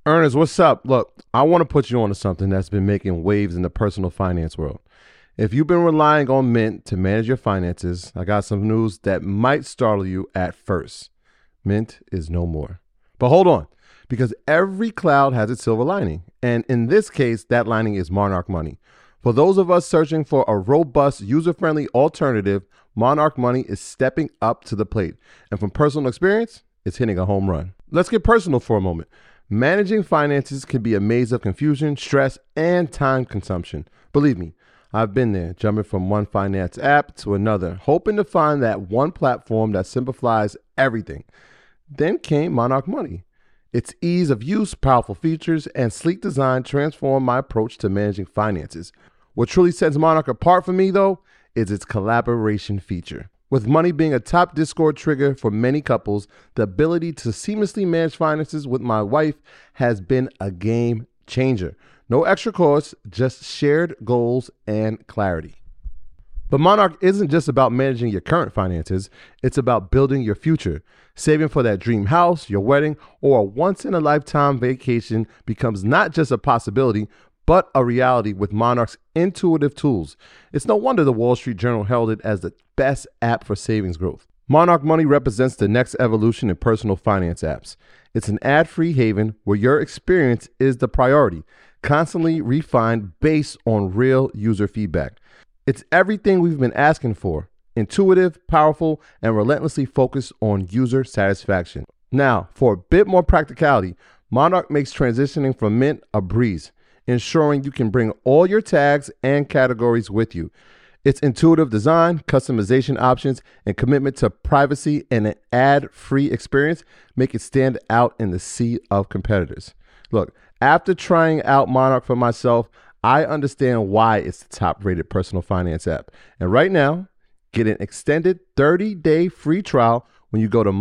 Ernest, what's up? Look, I want to put you on to something that's been making waves in the personal finance world. If you've been relying on Mint to manage your finances, I got some news that might startle you at first. Mint is no more. But hold on, because every cloud has its silver lining. And in this case, that lining is Monarch Money. For those of us searching for a robust, user friendly alternative, Monarch Money is stepping up to the plate. And from personal experience, it's hitting a home run. Let's get personal for a moment. Managing finances can be a maze of confusion, stress, and time consumption. Believe me, I've been there, jumping from one finance app to another, hoping to find that one platform that simplifies everything. Then came Monarch Money. Its ease of use, powerful features, and sleek design transformed my approach to managing finances. What truly sets Monarch apart for me, though, is its collaboration feature. With money being a top Discord trigger for many couples, the ability to seamlessly manage finances with my wife has been a game changer. No extra costs, just shared goals and clarity. But Monarch isn't just about managing your current finances, it's about building your future. Saving for that dream house, your wedding, or a once in a lifetime vacation becomes not just a possibility, but a reality with Monarch's intuitive tools. It's no wonder the Wall Street Journal held it as the best app for savings growth. Monarch Money represents the next evolution in personal finance apps. It's an ad-free haven where your experience is the priority, constantly refined based on real user feedback. It's everything we've been asking for: intuitive, powerful, and relentlessly focused on user satisfaction. Now, for a bit more practicality, Monarch makes transitioning from Mint a breeze, ensuring you can bring all your tags and categories with you. Its intuitive design, customization options, and commitment to privacy and an ad-free experience make it stand out in the sea of competitors. Look, after trying out Monarch for myself, I understand why it's the top-rated personal finance app. And right now, get an extended 30-day free trial when you go to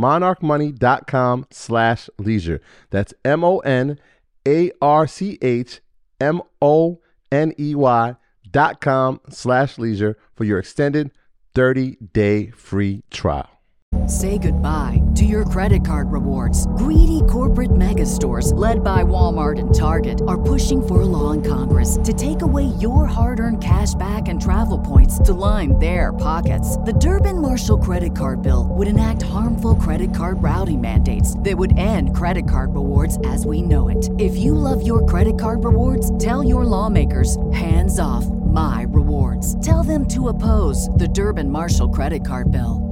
monarchmoney.com/leisure. That's monarchmoney.com/leisure for your extended 30-day free trial. Say goodbye to your credit card rewards. Greedy corporate mega stores, led by Walmart and Target, are pushing for a law in Congress to take away your hard-earned cash back and travel points to line their pockets. The Durbin-Marshall credit card bill would enact harmful credit card routing mandates that would end credit card rewards as we know it. If you love your credit card rewards, tell your lawmakers, hands off my rewards. Tell them to oppose the Durbin-Marshall credit card bill.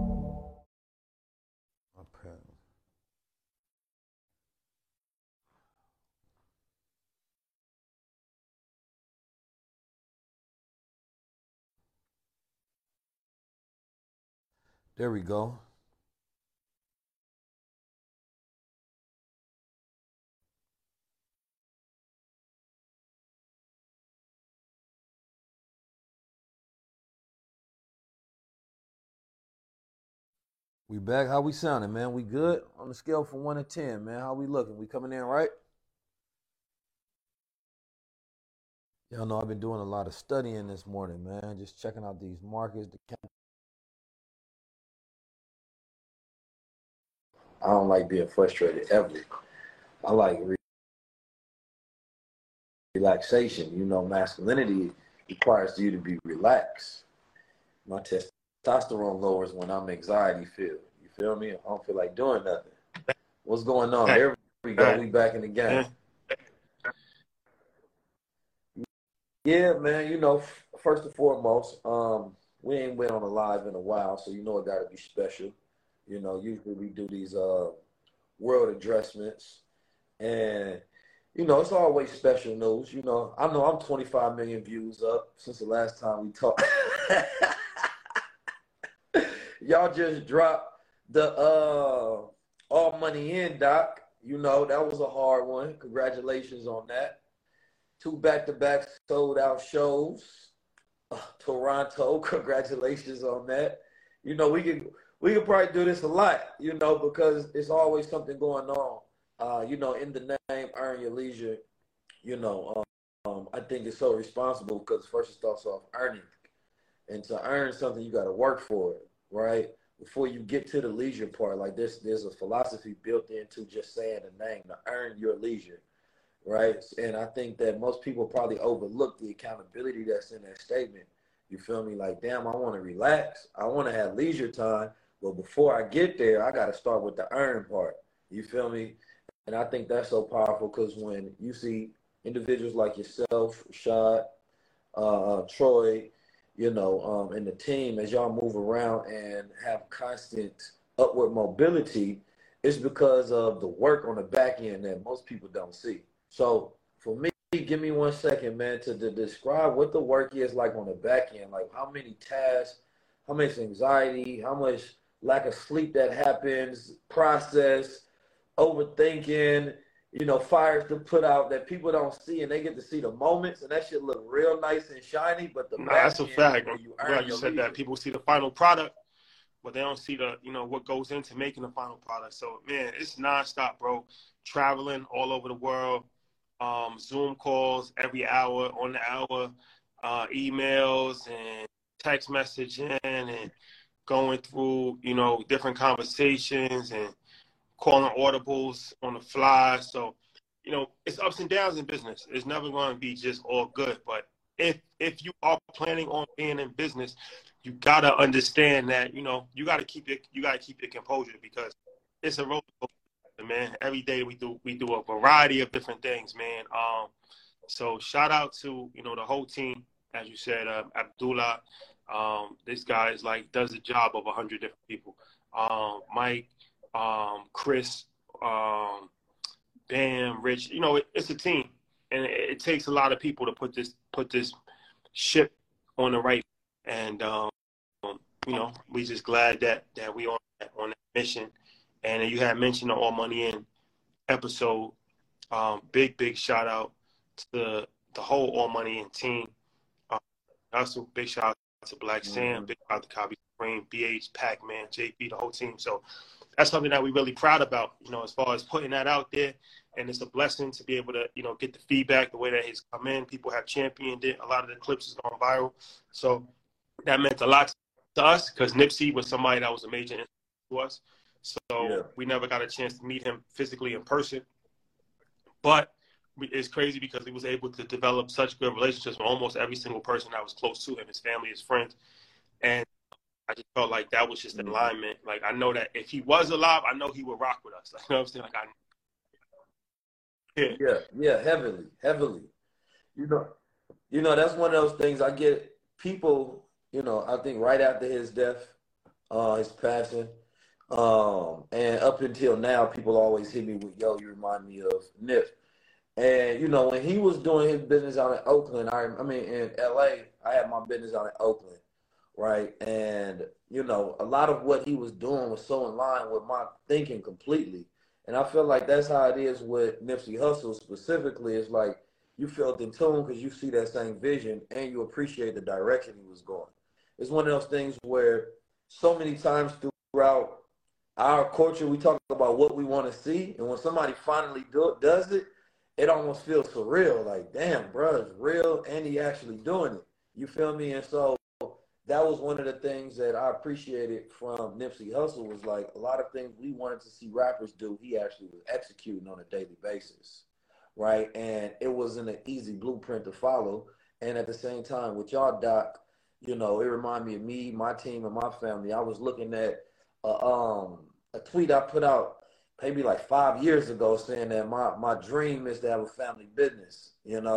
There we go. We back. How we sounding, man? We good? On the scale from 1 to 10, man. How we looking? We coming in right? Y'all know I've been doing a lot of studying this morning, man. Just checking out these markets. I don't like being frustrated ever. I like relaxation. You know, masculinity requires you to be relaxed. My testosterone lowers when I'm anxiety filled. You feel me? I don't feel like doing nothing. What's going on? There we go. We back in the game. Yeah, man. You know, first and foremost, we ain't went on a live in a while, so you know it got to be special. You know, usually we do these world addressments, and you know it's always special news. You know I'm 25 million views up since the last time we talked. Y'all just dropped the All Money In doc. You know that was a hard one. Congratulations on that. 2 back-to-back sold-out shows. Toronto, congratulations on that. You know we could probably do this a lot. You know because there's always something going on. You know in the name Earn Your Leisure. You know I think it's so responsible because first it starts off earning, and to earn something you got to work for it. Right? before you get to the leisure part. Like there's a philosophy built into just saying the name to earn your leisure, right? And I think that most people probably overlook the accountability that's in that statement. You feel me? Like, damn, I want to relax. I want to have leisure time. But before I get there, I got to start with the earn part. You feel me? And I think that's so powerful because when you see individuals like yourself, Rashad, Troy, and the team, as y'all move around and have constant upward mobility, it's because of the work on the back end that most people don't see. So for me, give me 1 second, man, to describe what the work is like on the back end. Like how many tasks, how much anxiety, how much lack of sleep that happens, process, overthinking, fires to put out that people don't see, and they get to see the moments, and that shit look real nice and shiny. But the that's a fact. where you Glad you said that. People see the final product, but they don't see the what goes into making the final product. So man, it's nonstop, bro. Traveling all over the world, Zoom calls every hour on the hour, emails and text messaging and going through different conversations and calling audibles on the fly. So, it's ups and downs in business. It's never going to be just all good. But if you are planning on being in business, you gotta understand that you gotta keep your composure because it's a roller coaster, man. Every day we do a variety of different things, man. So shout out to the whole team, as you said, Abdullah. This guy is does a job of 100 different people. Mike. Chris, Bam, Rich, it's a team, and it takes a lot of people to put this ship on the right. And we just glad that we on that mission. And you had mentioned the All Money In episode. Big shout out to the whole All Money In team. Also, big shout out to Black Sam, big shout out to Copy Supreme, BH, Pac-Man, JP, the whole team. So that's something that we're really proud about, as far as putting that out there. And it's a blessing to be able to, get the feedback the way that it's come in. People have championed it. A lot of the clips is going viral. So that meant a lot to us because Nipsey was somebody that was a major influence to us. So we never got a chance to meet him physically in person. But it's crazy because he was able to develop such good relationships with almost every single person that was close to him, his family, his friends. And I just felt like that was just an alignment. Like, I know that if he was alive, I know he would rock with us. Like, you know what I'm saying? Yeah, heavily. That's one of those things I get people, I think right after his death, his passing, and up until now, people always hit me with, yo, you remind me of Nip. And, when he was doing his business out in Oakland, in LA, I had my business out in Oakland. Right. And, a lot of what he was doing was so in line with my thinking completely. And I feel like that's how it is with Nipsey Hussle specifically. It's like you felt in tune because you see that same vision and you appreciate the direction he was going. It's one of those things where so many times throughout our culture, we talk about what we want to see. And when somebody finally does it, it almost feels surreal. Like, damn, bro, it's real and he actually doing it. You feel me? And so that was one of the things that I appreciated from Nipsey Hussle was like a lot of things we wanted to see rappers do, he actually was executing on a daily basis, right? And it wasn't an easy blueprint to follow. And at the same time, with y'all, Doc, it reminded me of me, my team, and my family. I was looking at a tweet I put out maybe like 5 years ago saying that my dream is to have a family business,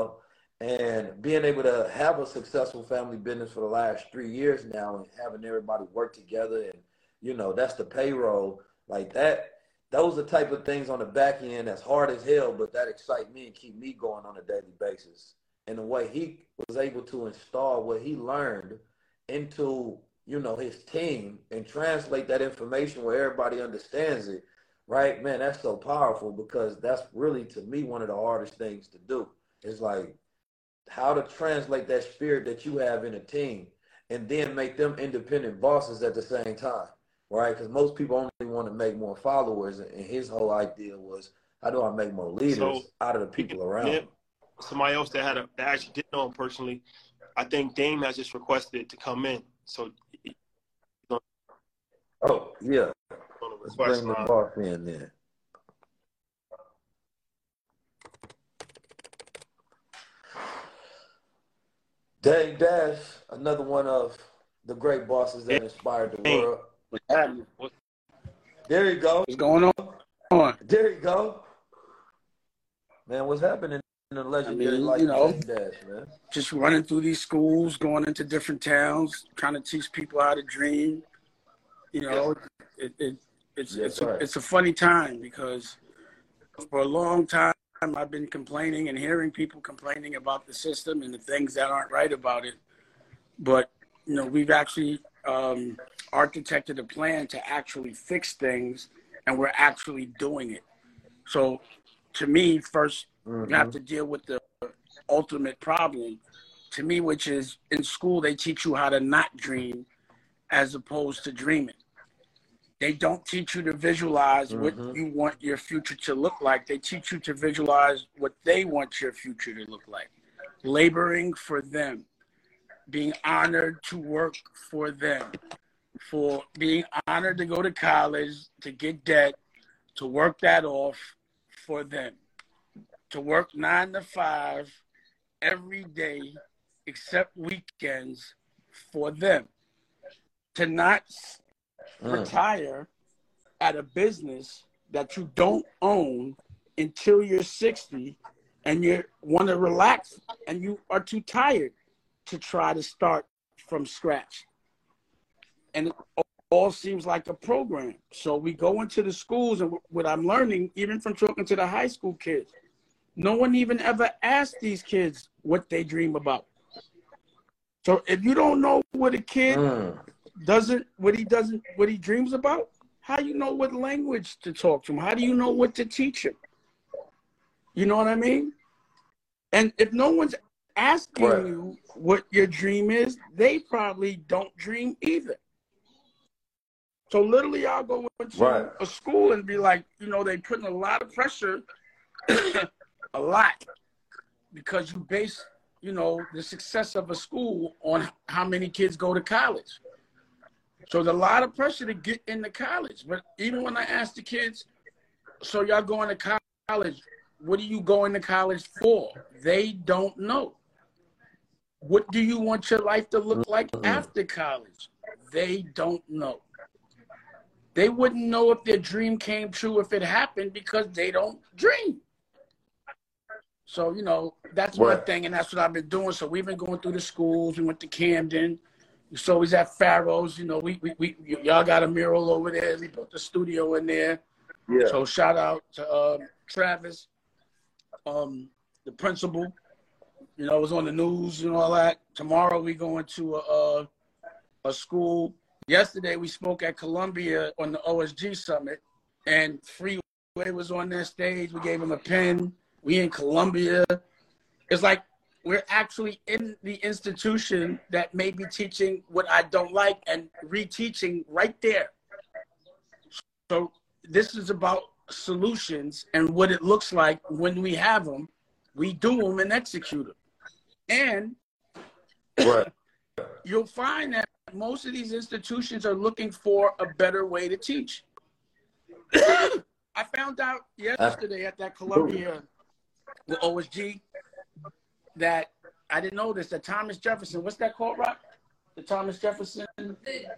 and being able to have a successful family business for the last 3 years now and having everybody work together and, that's the payroll like that. Those are the type of things on the back end that's hard as hell, but that excite me and keep me going on a daily basis. And the way he was able to install what he learned into, his team and translate that information where everybody understands it, right? Man, that's so powerful because that's really, to me, one of the hardest things to do. It's like, how to translate that spirit that you have in a team and then make them independent bosses at the same time, right? Because most people only want to make more followers, and his whole idea was, how do I make more leaders out of the people around them? Somebody else that actually did know him personally, I think Dame has just requested to come in. So Oh, yeah. On the Let's request bring the line. boss in there. Dave Dash, another one of the great bosses that inspired the Hey, world. What's happening? There you go. What's going on? There you go. Man, what's happening in the legendary life of Dave Dash, man? Just running through these schools, going into different towns, trying to teach people how to dream. You know, it's a funny time because for a long time I've been complaining and hearing people complaining about the system and the things that aren't right about it. But, you know, we've actually architected a plan to actually fix things, and we're actually doing it. So to me, first, you have to deal with the ultimate problem, to me, which is in school, they teach you how to not dream as opposed to dreaming. They don't teach you to visualize what you want your future to look like. They teach you to visualize what they want your future to look like. Laboring for them, being honored to work for them, for being honored to go to college, to get debt, to work that off for them, to work 9 to 5 every day except weekends for them, to not retire at a business that you don't own until you're 60 and you want to relax and you are too tired to try to start from scratch. And it all seems like a program. So we go into the schools, and what I'm learning, even from talking to the high school kids, no one even ever asked these kids what they dream about. So if you don't know what a kid what he dreams about, how you know what language to talk to him? How do you know what to teach him? You know what I mean? And if no one's asking you what your dream is, they probably don't dream either. So literally I'll go into a school and be like, you know, they putting a lot of pressure, a lot, because you base, you know, the success of a school on how many kids go to college. So there's a lot of pressure to get into college. But even when I ask the kids, so y'all going to college, what are you going to college for? They don't know. What do you want your life to look like after college? They don't know. They wouldn't know if their dream came true if it happened because they don't dream. So, you know, that's one thing, and that's what I've been doing. So we've been going through the schools. We went to Camden. So he's at Pharaoh's. You know, y'all got a mural over there. We built the studio in there. Yeah. So shout out to Travis, the principal. You know, it was on the news and all that. Tomorrow we going to a school. Yesterday we spoke at Columbia on the OSG Summit, and Freeway was on that stage. We gave him a pen. We in Columbia. It's like we're actually in the institution that may be teaching what I don't like and reteaching right there. So this is about solutions and what it looks like when we have them, we do them and execute them. And you'll find that most of these institutions are looking for a better way to teach. I found out yesterday at that Columbia with OSG that I didn't know this, that Thomas Jefferson, what's that called, Rock? The Thomas Jefferson? The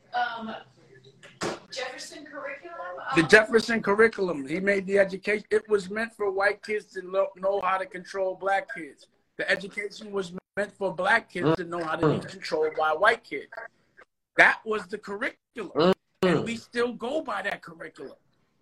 Jefferson curriculum? The Jefferson curriculum. He made the education. It was meant for white kids to know how to control black kids. The education was meant for black kids to know how to be controlled by white kids. That was the curriculum. And we still go by that curriculum.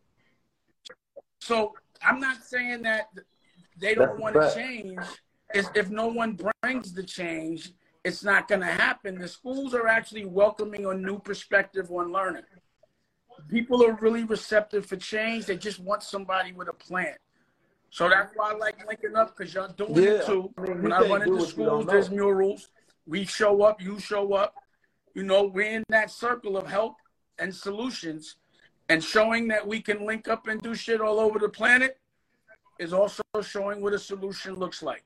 So I'm not saying that they don't want to change. If no one brings the change, it's not going to happen. The schools are actually welcoming a new perspective on learning. People are really receptive for change. They just want somebody with a plan. So that's why I like linking up, because y'all doing it too. When I run into schools, there's murals. We show up, you show up. You know, we're in that circle of help and solutions, and showing that we can link up and do shit all over the planet is also showing what a solution looks like.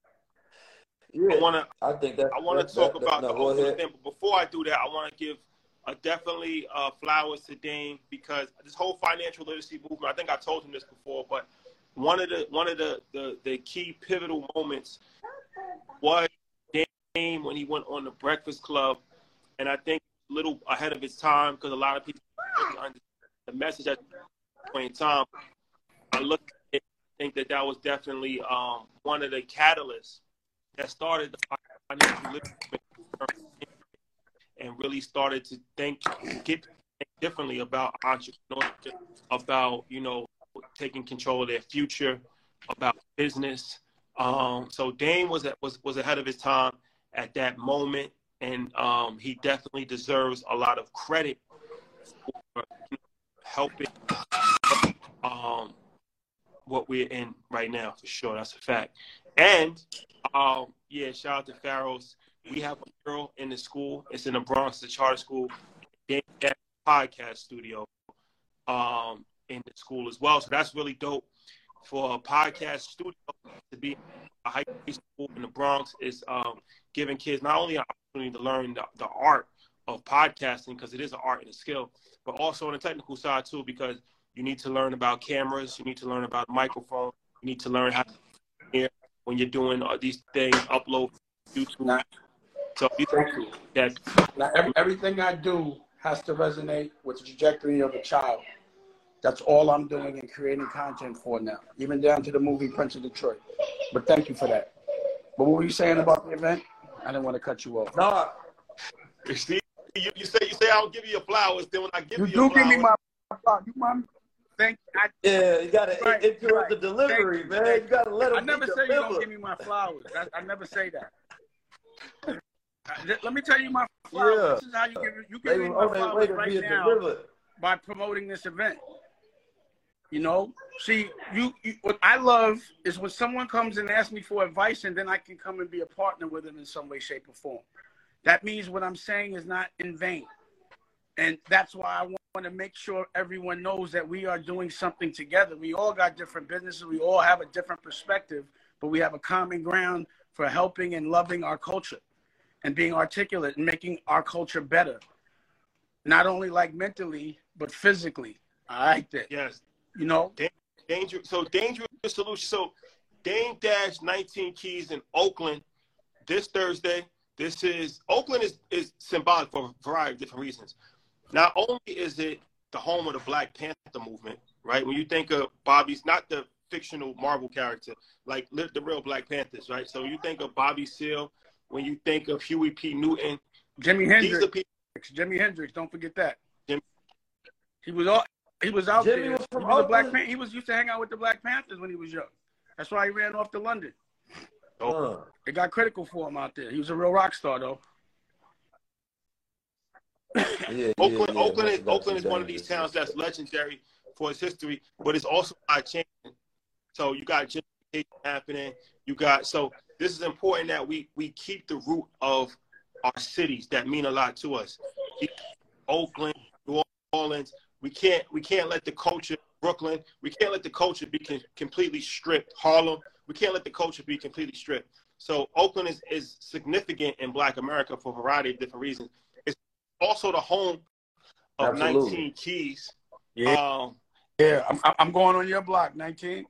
I want to talk about the ultimate thing, but before I do that, I want to give definitely flowers to Dame, because this whole financial literacy movement, I think I told him this before, but one of the key pivotal moments was Dame when he went on the Breakfast Club, and I think a little ahead of his time, because a lot of people didn't understand the message at that point in time. I look at it, I think that was definitely one of the catalysts that started the financial literacy and really started to get differently about entrepreneurship, about, taking control of their future, about business. So Dame was ahead of his time at that moment, and he definitely deserves a lot of credit for helping what we're in right now, for sure. That's a fact. And shout out to Pharaohs. We have a girl in the school. It's in the Bronx, the charter school. They have a podcast studio in the school as well. So that's really dope for a podcast studio to be a high school in the Bronx. Is giving kids not only an opportunity to learn the art of podcasting, because it is an art and a skill, but also on the technical side too, because you need to learn about cameras, you need to learn about microphone, you need to learn how to hear when you're doing these things, upload YouTube. Everything I do has to resonate with the trajectory of a child. That's all I'm doing and creating content for now, even down to the movie Prince of Detroit. But thank you for that. But what were you saying about the event? I didn't want to cut you off. No, you say I'll give you your flowers. Then when I give you your flowers, give me my flowers. Thank you. You gotta interrupt the delivery, man. You gotta let them. I never say you don't give me my flowers. I never say that. Let me tell you my flowers. Yeah. This is how you give me my flowers right now by promoting this event. See, what I love is when someone comes and asks me for advice, and then I can come and be a partner with them in some way, shape, or form. That means what I'm saying is not in vain. And that's why I want to make sure everyone knows that we are doing something together. We all got different businesses. We all have a different perspective, but we have a common ground for helping and loving our culture and being articulate and making our culture better. Not only like mentally, but physically. I like that. Yes. Dangerous solution. So Dame Dash 19 Keys in Oakland this Thursday. Oakland is symbolic for a variety of different reasons. Not only is it the home of the Black Panther movement, right? When you think of Bobby's, not the fictional Marvel character, like the real Black Panthers, right? So you think of Bobby Seale, when you think of Huey P. Newton. Jimi Hendrix, don't forget that. He was out there. He was a Black Panther. He used to hang out with the Black Panthers when he was young. That's why he ran off to London. It got critical for him out there. He was a real rock star, though. Oakland is one of these towns that's legendary for its history, but it's also not changing. So you got gentrification happening. So this is important that we keep the root of our cities that mean a lot to us. Oakland, New Orleans. We can't let the culture, Brooklyn, we can't let the culture be completely stripped. Harlem, we can't let the culture be completely stripped. So Oakland is significant in Black America for a variety of different reasons. It's also the home of Absolutely. 19 Keys. Yeah, I'm going on your block, 19.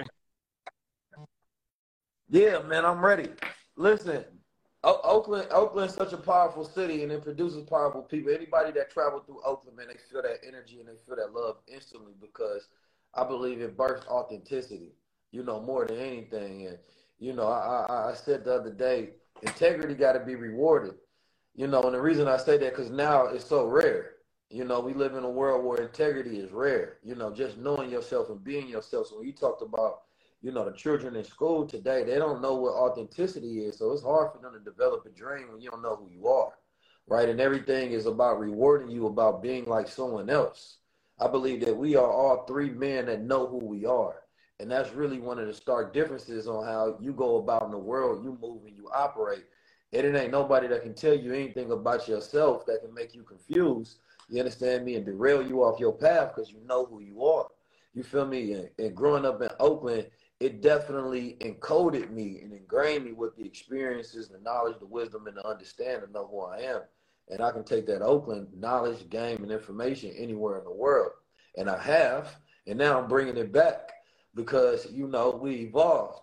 Yeah, man, I'm ready. Listen, Oakland's such a powerful city, and it produces powerful people. Anybody that traveled through Oakland, man, they feel that energy and they feel that love instantly, because I believe it bursts authenticity, more than anything. And, I said the other day, integrity got to be rewarded, and the reason I say that, because now it's so rare. We live in a world where integrity is rare, just knowing yourself and being yourself. So when you talked about, the children in school today, they don't know what authenticity is. So it's hard for them to develop a dream when you don't know who you are, right? And everything is about rewarding you, about being like someone else. I believe that we are all three men that know who we are. And that's really one of the stark differences on how you go about in the world, you move and you operate. And it ain't nobody that can tell you anything about yourself that can make you confused, you understand me, and derail you off your path, because you know who you are. You feel me? And growing up in Oakland, it definitely encoded me and ingrained me with the experiences, the knowledge, the wisdom, and the understanding of who I am. and I can take that Oakland knowledge, game, and information anywhere in the world. And I have, and now I'm bringing it back because, you know, we evolved.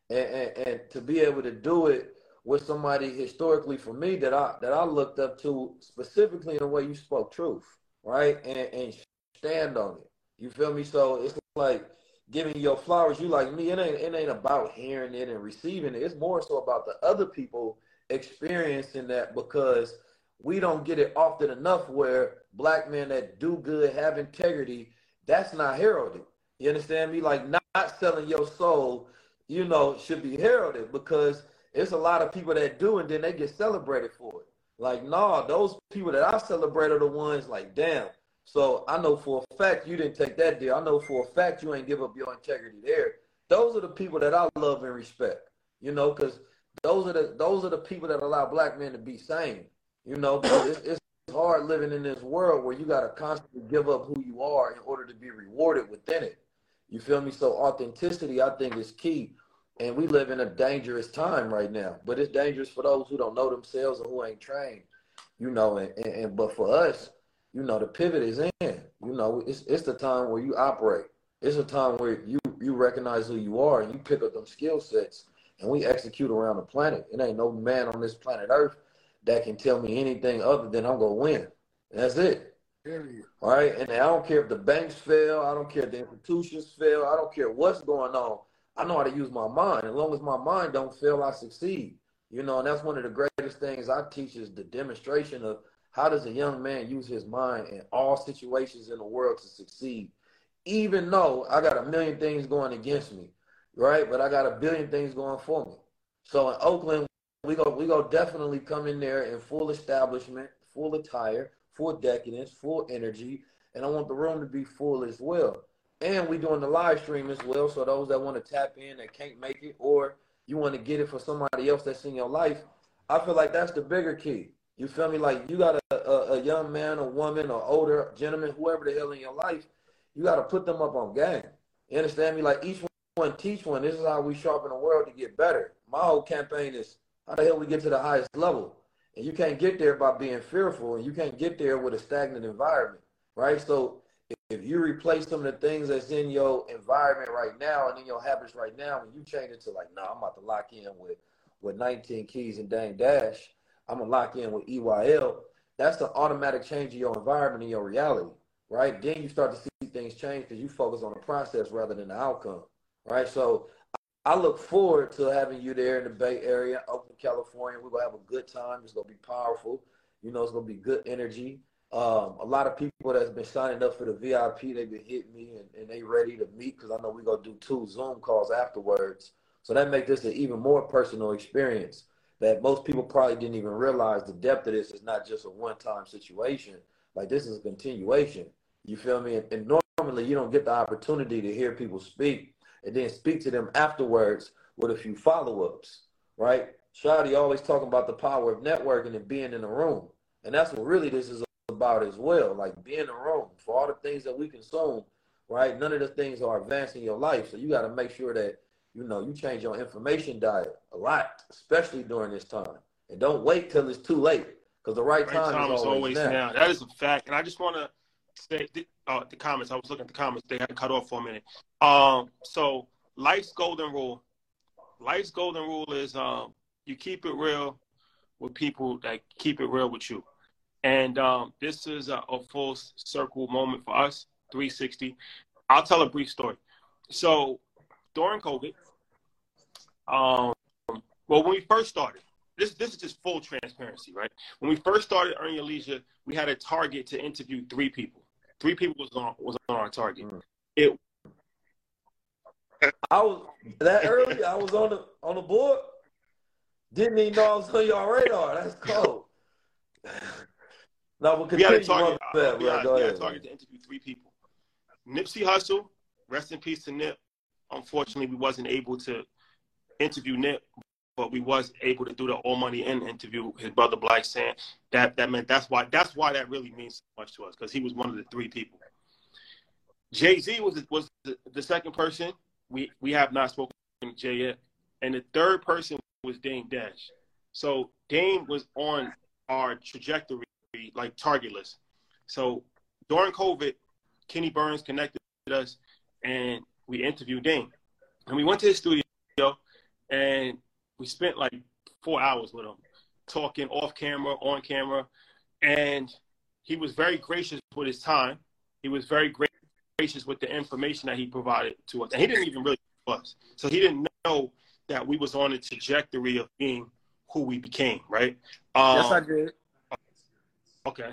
And to be able to do it with somebody historically for me that I looked up to, specifically in the way you spoke truth, right? And stand on it. You feel me? So it's like giving your flowers. You like me, it ain't about hearing it and receiving it. It's more so about the other people experiencing that, because we don't get it often enough where black men that do good, have integrity, that's not heralded. You understand me? Like not selling your soul, you know, should be heralded, because it's a lot of people that do and then they get celebrated for it. Like, nah, those people that I celebrate are the ones like, damn. So I know for a fact you didn't take that deal. I know for a fact you ain't give up your integrity there. Those are the people that I love and respect, you know, because those are the people that allow black men to be sane, you know, because it's hard living in this world where you got to constantly give up who you are in order to be rewarded within it. You feel me? So authenticity, I think, is key. And we live in a dangerous time right now, but it's dangerous for those who don't know themselves and who ain't trained, you know, but for us, you know, the pivot is in, you know, it's the time where you operate. It's a time where you recognize who you are and you pick up them skill sets and we execute around the planet. It ain't no man on this planet Earth that can tell me anything other than I'm going to win. And that's it. Period. All right. And I don't care if the banks fail. I don't care if the institutions fail. I don't care what's going on. I know how to use my mind. As long as my mind don't fail, I succeed. You know, and that's one of the greatest things I teach is the demonstration of how does a young man use his mind in all situations in the world to succeed, even though I got a million things going against me, right? But I got a billion things going for me. So in Oakland, we go definitely come in there in full establishment, full attire, full decadence, full energy, and I want the room to be full as well. And we doing the live stream as well, so those that want to tap in that can't make it, or you want to get it for somebody else that's in your life, I feel like that's the bigger key. You feel me? Like you got a young man, a woman, or older gentleman, whoever the hell in your life, you got to put them up on game. You understand me? Like each one teach one. This is how we sharpen the world to get better. My whole campaign is how the hell we get to the highest level. And you can't get there by being fearful, and you can't get there with a stagnant environment, right? So if you replace some of the things that's in your environment right now and in your habits right now, when you change it to like, nah, I'm about to lock in with 19 Keys and Dame Dash, I'm going to lock in with EYL, that's the automatic change of your environment and your reality, right? Then you start to see things change because you focus on the process rather than the outcome, right? So I look forward to having you there in the Bay Area, Oakland, California. We're going to have a good time. It's going to be powerful. You know, it's going to be good energy. A lot of people that's been signing up for the VIP, they've been hitting me and they ready to meet because I know we're going to do 2 Zoom calls afterwards. So that makes this an even more personal experience that most people probably didn't even realize the depth of this is not just a one-time situation. Like this is a continuation. You feel me? And normally you don't get the opportunity to hear people speak and then speak to them afterwards with a few follow-ups, right? Shadi always talking about the power of networking and being in the room. And that's what really this is about as well, like being in the room for all the things that we consume, right? None of the things are advancing your life. So you got to make sure that, you know, you change your information diet a lot, especially during this time. And don't wait till it's too late because the right time is always now. That is a fact. And I just want to say the comments. I was looking at the comments. They got cut off for a minute. So life's golden rule. Life's golden rule is you keep it real with people that keep it real with you. And this is a full circle moment for us, 360. I'll tell a brief story. So during COVID, well, when we first started, this is just full transparency, right? When we first started Earn Your Leisure, we had a target to interview 3 people. 3 people was on our target. I was that early. I was on the board. Didn't even know I was on your radar. That's cold. No, we had a target. We had a target to interview 3 people. Nipsey Hussle, rest in peace to Nip. Unfortunately, we wasn't able to interview Nip, but we was able to do the All Money In interview. His brother Black Sand. That's why that really means so much to us because he was one of the 3 people. Jay-Z was the second person. We have not spoken to Jay yet, and the third person was Dame Dash. So Dame was on our trajectory like target list. So during COVID, Kenny Burns connected us, and we interviewed Dame. And we went to his studio, and we spent like 4 hours with him, talking off camera, on camera. And he was very gracious with his time. He was very gracious with the information that he provided to us. And he didn't even really know us. So he didn't know that we was on a trajectory of being who we became, right? Yes, I did. Okay.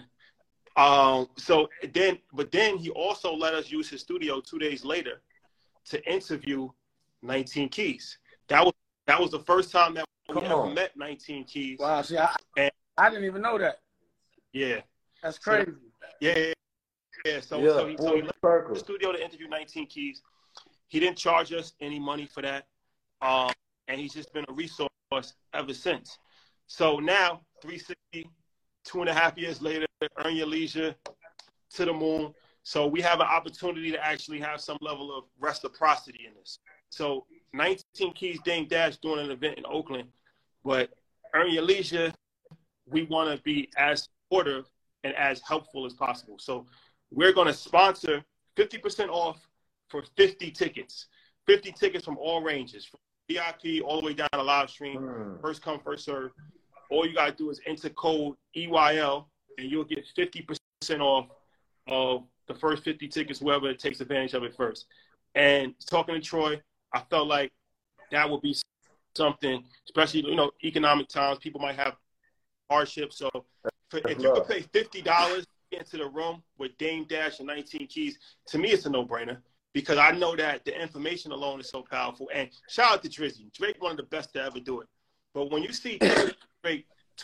But then he also let us use his studio 2 days later to interview 19 Keys. That was the first time that we ever met 19 Keys. Wow, see, I didn't even know that. Yeah. That's crazy. Yeah. So he left the studio to interview 19 Keys. He didn't charge us any money for that. And he's just been a resource ever since. So now, 360, 2.5 years later, Earn Your Leisure, to the moon. So we have an opportunity to actually have some level of reciprocity in this. So 19 Keys, Dame Dash doing an event in Oakland, but Earn Your Leisure, we want to be as supportive and as helpful as possible. So we're going to sponsor 50% off for 50 tickets. 50 tickets from all ranges, from VIP all the way down to live stream, first come, first serve. All you got to do is enter code EYL, and you'll get 50% off of the first 50 tickets, whoever takes advantage of it first. And talking to Troy, I felt like that would be something, especially, economic times, people might have hardship. So if you could pay $50 into the room with Dame Dash and 19 Keys, to me, it's a no-brainer, because I know that the information alone is so powerful. And shout out to Drizzy. Drake, one of the best to ever do it. But when you see Drake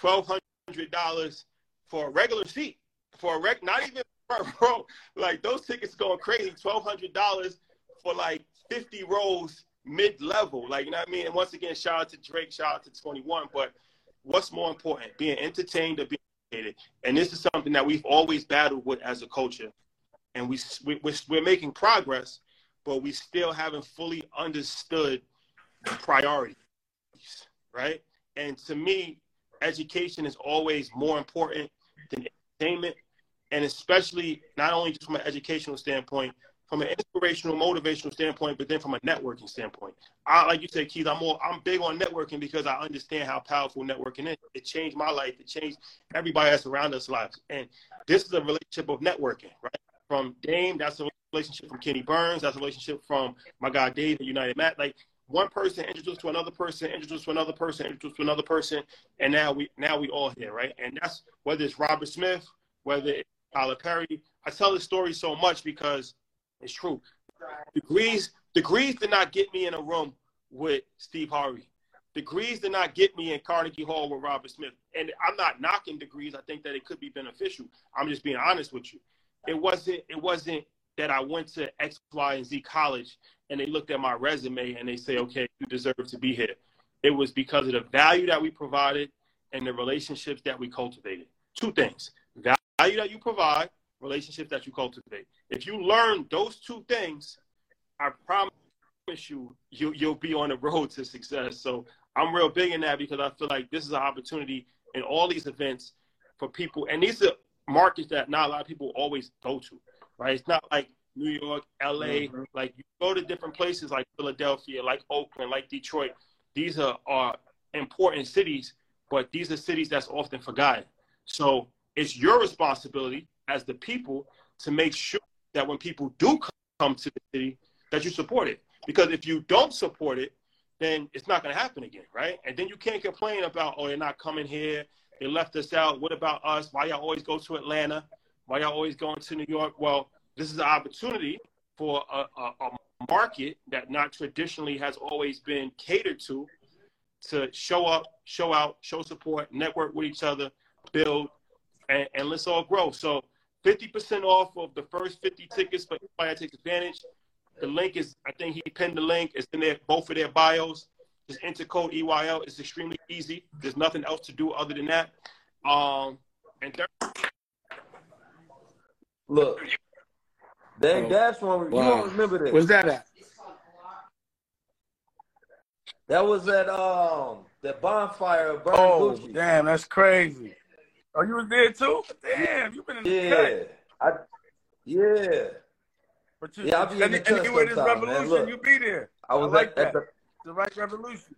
$1,200 for a regular seat, not even front row, like those tickets going crazy, $1,200 for like 50 rows mid-level, like, you know what I mean? And once again, shout out to Drake, shout out to 21. But what's more important, being entertained or being educated? And this is something that we've always battled with as a culture. And we're making progress, but we still haven't fully understood the priorities, right? And to me, education is always more important than entertainment, and especially not only just from an educational standpoint, from an inspirational, motivational standpoint, but then from a networking standpoint. Like you said, Keith, I'm big on networking because I understand how powerful networking is. It changed my life. It changed everybody that's around us lives. And this is a relationship of networking, right? From Dame, that's a relationship from Kenny Burns. That's a relationship from my guy Dave at United Matt. Like, one person introduced to another person, introduced to another person, introduced to another person, and now we all here, right? And that's whether it's Robert Smith, whether it's Tyler Perry. I tell this story so much because it's true. Degrees did not get me in a room with Steve Harvey. Degrees did not get me in Carnegie Hall with Robert Smith. And I'm not knocking Degrees. I think that it could be beneficial. I'm just being honest with you. It wasn't that I went to X, Y, and Z college and they looked at my resume and they say, okay, you deserve to be here. It was because of the value that we provided and the relationships that we cultivated. Two things: value that you provide, relationships that you cultivate. If you learn those two things, I promise you'll be on the road to success. So I'm real big in that because I feel like this is an opportunity in all these events for people. And these are markets that not a lot of people always go to, right? It's not like New York, LA, like you go to different places like Philadelphia, like Oakland, like Detroit. These are important cities, but these are cities that's often forgotten. So it's your responsibility as the people to make sure that when people do come to the city, that you support it. Because if you don't support it, then it's not going to happen again, right? And then you can't complain about, oh, they're not coming here. They left us out. What about us? Why y'all always go to Atlanta? Why y'all always going to New York? Well, this is an opportunity for a market that not traditionally has always been catered to show up, show out, show support, network with each other, build, and let's all grow. So 50% off of the first 50 tickets for everybody that takes advantage. The link is, I think he pinned the link. It's in there, both of their bios. Just enter code EYL. It's extremely easy. There's nothing else to do other than that. Look, Dame Dash one. Wow. You don't remember this? Where's that at? That was at that bonfire of Burn Gucci. Damn, that's crazy. Oh, you was there too? Damn, you've been in the cut. Yeah. But I'll be in the cut anyway, this sometime, revolution, man. Look, you be there. I was like at the right revolution.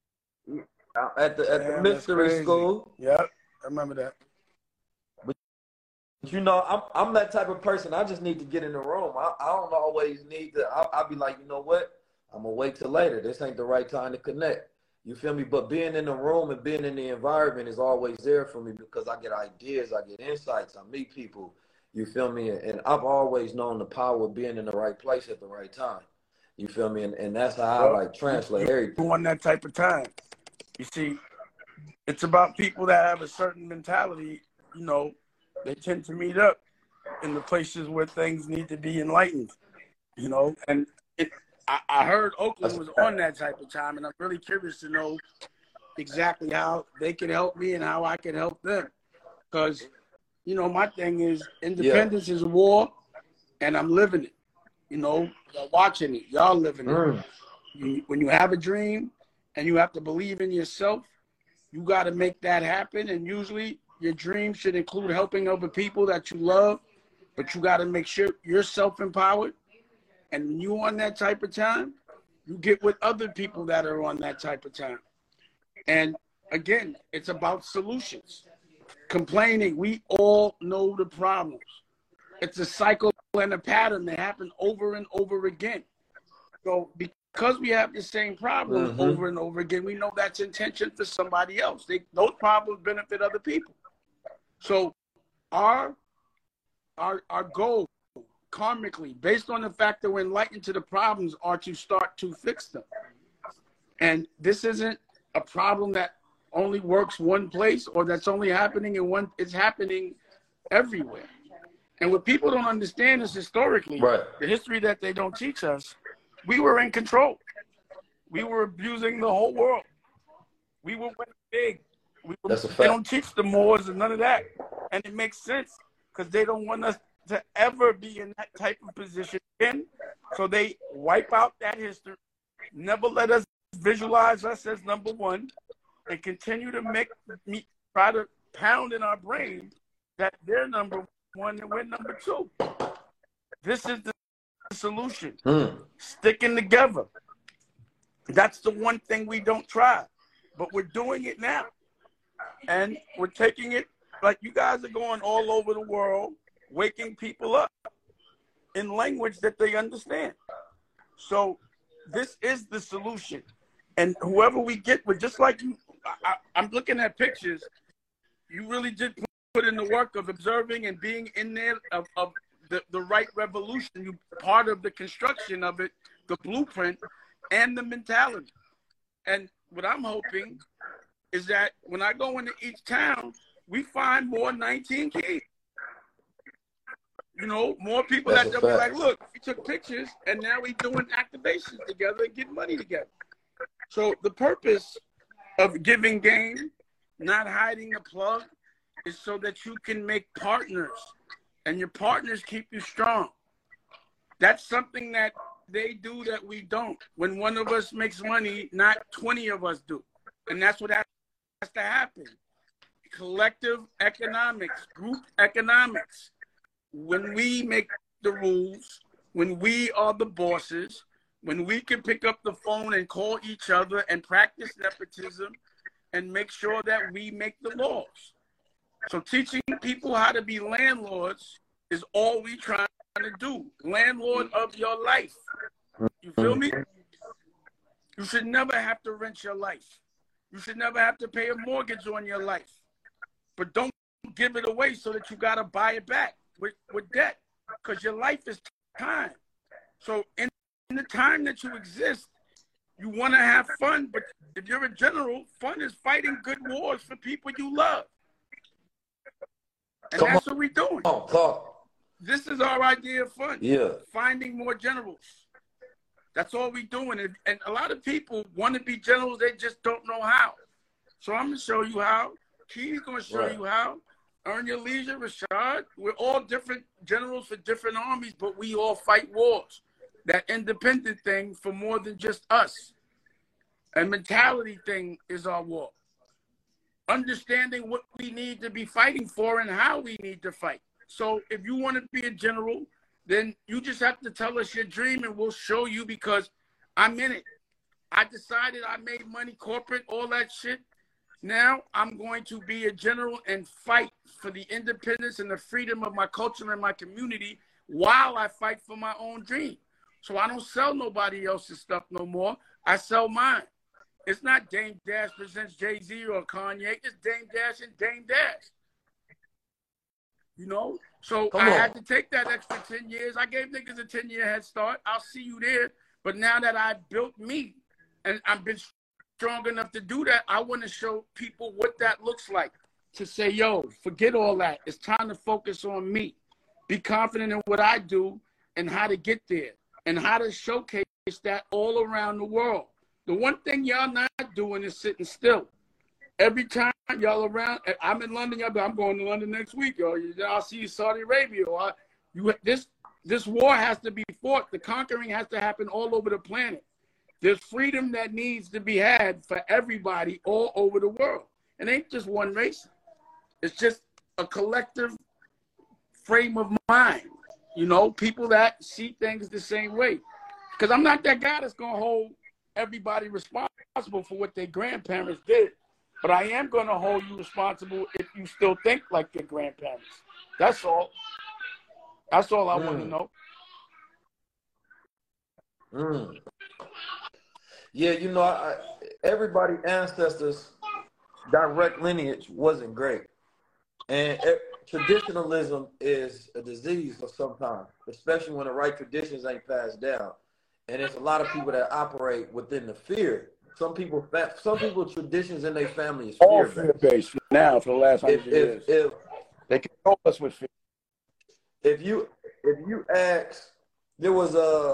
At the mystery school. Yep, I remember that. But you know, I'm that type of person. I just need to get in the room. I don't always need to. I'll be like, you know what? I'm gonna wait till later. This ain't the right time to connect. You feel me? But being in the room and being in the environment is always there for me because I get ideas, I get insights, I meet people. You feel me? And I've always known the power of being in the right place at the right time. You feel me? And that's how I translate everything. You want that type of time. You see, it's about people that have a certain mentality. You know, they tend to meet up in the places where things need to be enlightened. You know, and I heard Oakland was on that type of time, and I'm really curious to know exactly how they can help me and how I can help them. Because, you know, my thing is independence is war, and I'm living it. You know, watching it. Y'all living it. When you have a dream and you have to believe in yourself, you got to make that happen. And usually your dream should include helping other people that you love, but you got to make sure you're self-empowered. And when you on that type of time, you get with other people that are on that type of time. And again, it's about solutions. Complaining, we all know the problems. It's a cycle and a pattern that happen over and over again. So because we have the same problems over and over again, we know that's intention for somebody else. Those problems benefit other people. So our goal, karmically, based on the fact that we're enlightened to the problems, are to start to fix them. And this isn't a problem that only works one place or that's only happening in one. It's happening everywhere. And what people don't understand is historically, the history that they don't teach us, we were in control. We were abusing the whole world. We were big. That's a fact. They don't teach the Moors and none of that. And it makes sense because they don't want us to ever be in that type of position again. So they wipe out that history, never let us visualize us as number one, and continue to try to pound in our brain that they're number one and we're number two. This is the solution. Sticking together. That's the one thing we don't try, but we're doing it now. And we're taking it, like you guys are going all over the world, waking people up in language that they understand. So this is the solution. And whoever we get with, just like you, I'm looking at pictures, you really did put in the work of observing and being in there of the right revolution. You part of the construction of it, the blueprint, and the mentality. And what I'm hoping is that when I go into each town, we find more 19 Keys. You know, more people that they'll be like, look, we took pictures and now we doing activations together and getting money together. So the purpose of giving game, not hiding the plug, is so that you can make partners and your partners keep you strong. That's something that they do that we don't. When one of us makes money, not 20 of us do. And that's what has to happen. Collective economics, group economics. When we make the rules, when we are the bosses, when we can pick up the phone and call each other and practice nepotism and make sure that we make the laws. So teaching people how to be landlords is all we trying to do. Landlord of your life. You feel me? You should never have to rent your life. You should never have to pay a mortgage on your life. But don't give it away so that you got to buy it back with debt, because your life is time. So in the time that you exist, you want to have fun, but if you're a general, fun is fighting good wars for people you love. And that's what we're doing. This is our idea of fun. Yeah. Finding more generals. That's all we're doing. And a lot of people want to be generals, they just don't know how. So I'm going to show you how. Key's going to show you how. Earn Your Leisure, Rashad. We're all different generals for different armies, but we all fight wars. That independent thing for more than just us. A mentality thing is our war. understanding what we need to be fighting for and how we need to fight. So if you want to be a general, then you just have to tell us your dream and we'll show you, because I'm in it. I decided, I made money, corporate, all that shit. Now I'm going to be a general and fight for the independence and the freedom of my culture and my community while I fight for my own dream. So I don't sell nobody else's stuff no more. I sell mine. It's not Dame Dash presents Jay-Z or Kanye. It's Dame Dash and Dame Dash. You know? So I had to take that extra 10 years. I gave niggas a 10-year head start. I'll see you there. But now that I built me and I've been strong enough to do that, I want to show people what that looks like. To say, yo, forget all that. It's time to focus on me. Be confident in what I do and how to get there and how to showcase that all around the world. The one thing y'all not doing is sitting still. Every time y'all around, I'm in London, I'm going to London next week, y'all. I'll see you Saudi Arabia. This war has to be fought. The conquering has to happen all over the planet. There's freedom that needs to be had for everybody all over the world. It ain't just one race. It's just a collective frame of mind. You know, people that see things the same way. Because I'm not that guy that's going to hold everybody responsible for what their grandparents did. But I am going to hold you responsible if you still think like your grandparents. That's all. That's all I want to know. Yeah, you know, everybody's ancestors' direct lineage wasn't great. And traditionalism is a disease for some time, especially when the right traditions ain't passed down. And there's a lot of people that operate within the fear. Some people traditions in their family is all fear-based now for the last 100 years. If they control us with fear. If you ask, there was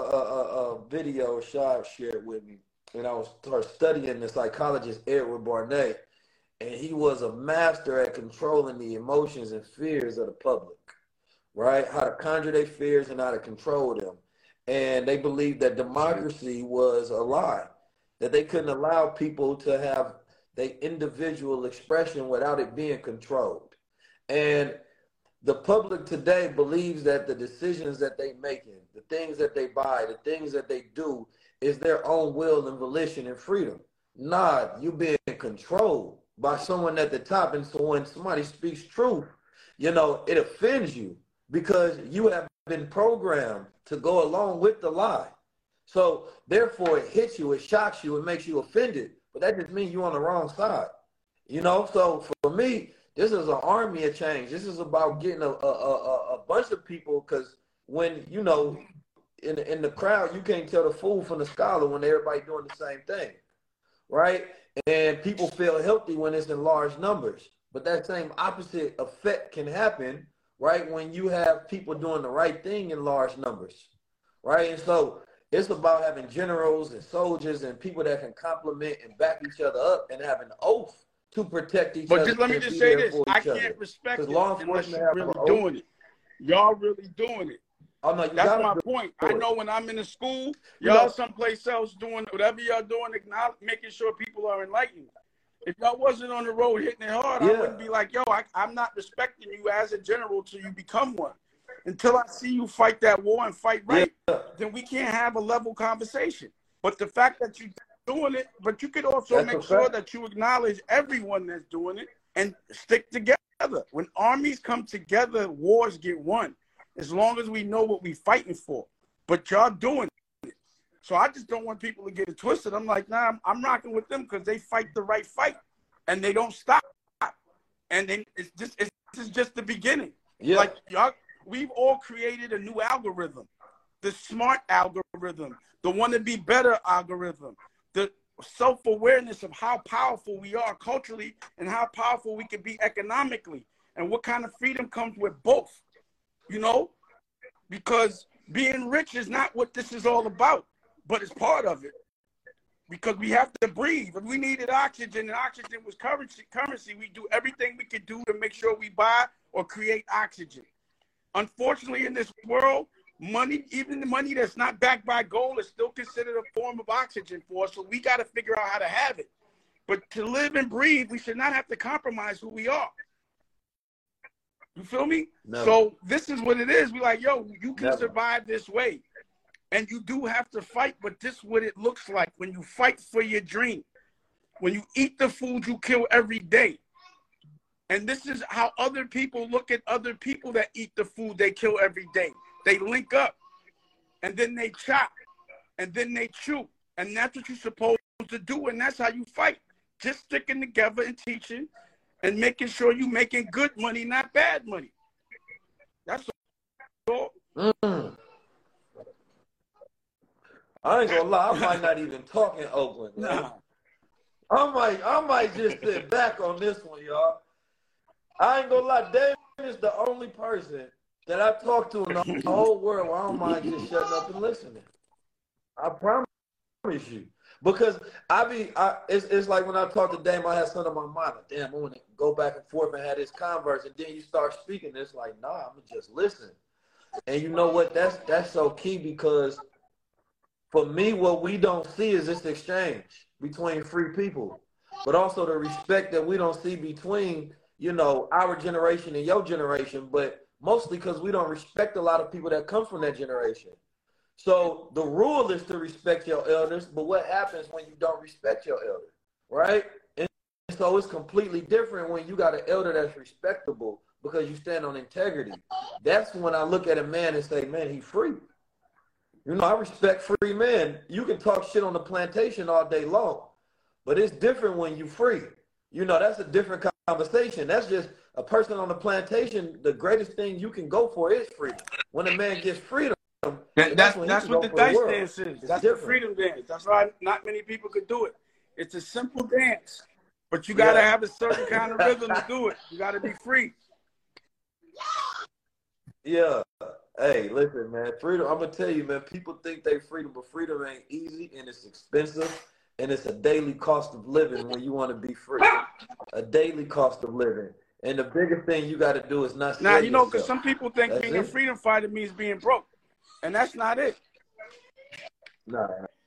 a video Shad shared with me, and I was studying the psychologist Edward Barnett, and he was a master at controlling the emotions and fears of the public, right? How to conjure their fears and how to control them. And they believed that democracy was a lie, that they couldn't allow people to have their individual expression without it being controlled. And the public today believes that the decisions that they making, the things that they buy, the things that they do is their own will and volition and freedom. Nah, you being controlled by someone at the top. And so when somebody speaks truth, you know, it offends you because you have been programmed to go along with the lie. So therefore it hits you, it shocks you, it makes you offended. But that just means you're on the wrong side. You know, so for me, this is an army of change. This is about getting a bunch of people, because when, you know, in the crowd, you can't tell the fool from the scholar when everybody doing the same thing, right? And people feel healthy when it's in large numbers. But that same opposite effect can happen, right, when you have people doing the right thing in large numbers, right? And so it's about having generals and soldiers and people that can complement and back each other up and have an oath to protect each other. But just let me just say this. I can't respect it unless you're really doing it. Y'all really doing it. Oh, no, that's my point. I know when I'm in the school, y'all someplace else doing whatever y'all doing, making sure people are enlightened. If y'all wasn't on the road hitting it hard, I wouldn't be like, yo, I'm not respecting you as a general till you become one. Until I see you fight that war and fight right, then we can't have a level conversation. But the fact that you're doing it, but you could also make sure that you acknowledge everyone that's doing it and stick together. When armies come together, wars get won. As long as we know what we're fighting for. But y'all doing it. So I just don't want people to get it twisted. I'm like, nah, I'm rocking with them because they fight the right fight. And they don't stop. And then this is just the beginning. Yeah. Like, y'all, we've all created a new algorithm. The smart algorithm. The want to be better algorithm. The self-awareness of how powerful we are culturally and how powerful we can be economically. And what kind of freedom comes with both. You know, because being rich is not what this is all about, but it's part of it. Because we have to breathe. If we needed oxygen and oxygen was currency, we do everything we could do to make sure we buy or create oxygen. Unfortunately, in this world, money, even the money that's not backed by gold, is still considered a form of oxygen for us. So we got to figure out how to have it. But to live and breathe, we should not have to compromise who we are. You feel me? Never. So this is what it is. We like, yo, you can Never. survive this way. And you do have to fight, but this is what it looks like when you fight for your dream. When you eat the food you kill every day. And this is how other people look at other people that eat the food they kill every day. They link up, and then they chop, and then they chew. And that's what you're supposed to do, and that's how you fight. Just sticking together and teaching and making sure you're making good money, not bad money. That's all. I ain't gonna lie, I might not even talk in Oakland. Right? Nah. I might just sit back on this one, y'all. I ain't gonna lie, David is the only person that I talk to in the whole world where I don't mind just shutting up and listening. I promise you. Because it's like when I talk to Dame, I have something on my mind. Like, damn, I want to go back and forth and have this converse, and then you start speaking. It's like, nah, I'm gonna just listen. And you know what? That's so key, because for me, what we don't see is this exchange between free people, but also the respect that we don't see between, you know, our generation and your generation, but mostly because we don't respect a lot of people that come from that generation. So the rule is to respect your elders, but what happens when you don't respect your elder, right? And so it's completely different when you got an elder that's respectable because you stand on integrity. That's when I look at a man and say, man, he's free. You know, I respect free men. You can talk shit on the plantation all day long, but it's different when you're free. You know, that's a different conversation. That's just a person on the plantation. The greatest thing you can go for is freedom. When a man gets freedom, that's what the dice dance is. It's that's different. The freedom dance. That's why not many people could do it. It's a simple dance, but you got to have a certain kind of rhythm to do it. You got to be free. Yeah. Hey, listen, man. Freedom, I'm going to tell you, man, people think they freedom, but freedom ain't easy, and it's expensive, and it's a daily cost of living when you want to be free. A daily cost of living. And the biggest thing you got to do is not Now, you know, yourself. because some people think being a freedom fighter means being broke, and that's not it. No.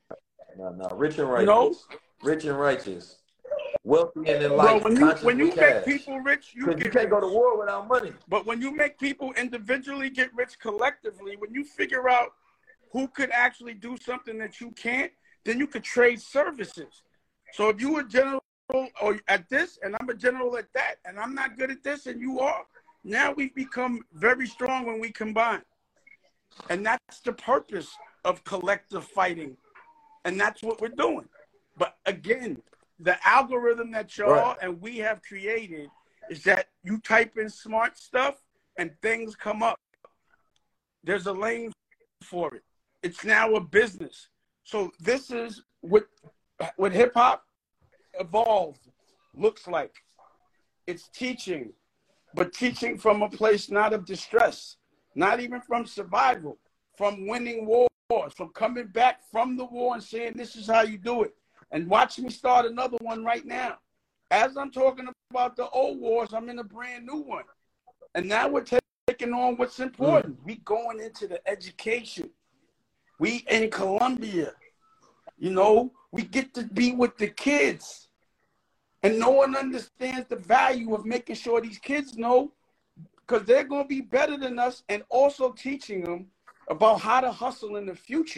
Rich and righteous. You know? Rich and righteous. Wealthy and enlightened. Bro, when you make people rich, you can't go to war without money. But when you make people individually get rich collectively, when you figure out who could actually do something that you can't, then you could trade services. So if you a general or at this, and I'm a general at that, and I'm not good at this, and you are, now we've become very strong when we combine. And that's the purpose of collective fighting. And that's what we're doing. But again, the algorithm that y'all and we have created is that you type in smart stuff and things come up. There's a lane for it. It's now a business. So this is what hip-hop evolved looks like. It's teaching, but teaching from a place not of distress, not even from survival, from winning wars, from coming back from the war and saying, this is how you do it. And watch me start another one right now. As I'm talking about the old wars, I'm in a brand new one. And now we're taking on what's important. We going into the education. We in Colombia. You know, we get to be with the kids. And no one understands the value of making sure these kids know, because they're going to be better than us, and also teaching them about how to hustle in the future.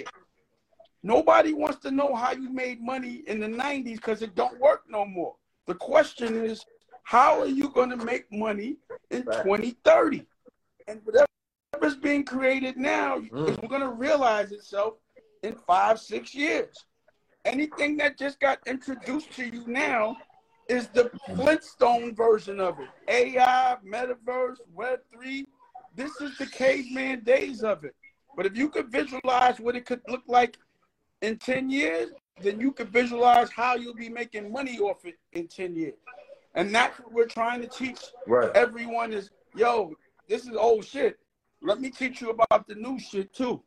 Nobody wants to know how you made money in the 90s because it don't work no more. The question is, how are you going to make money in 2030? And whatever's being created now is going to realize itself in 5-6 years. Anything that just got introduced to you now is the Flintstone version of it. AI, metaverse, Web3. This is the caveman days of it. But if you could visualize what it could look like in 10 years, then you can visualize how you'll be making money off it in 10 years. And that's what we're trying to teach everyone is, yo, this is old shit. Let me teach you about the new shit too.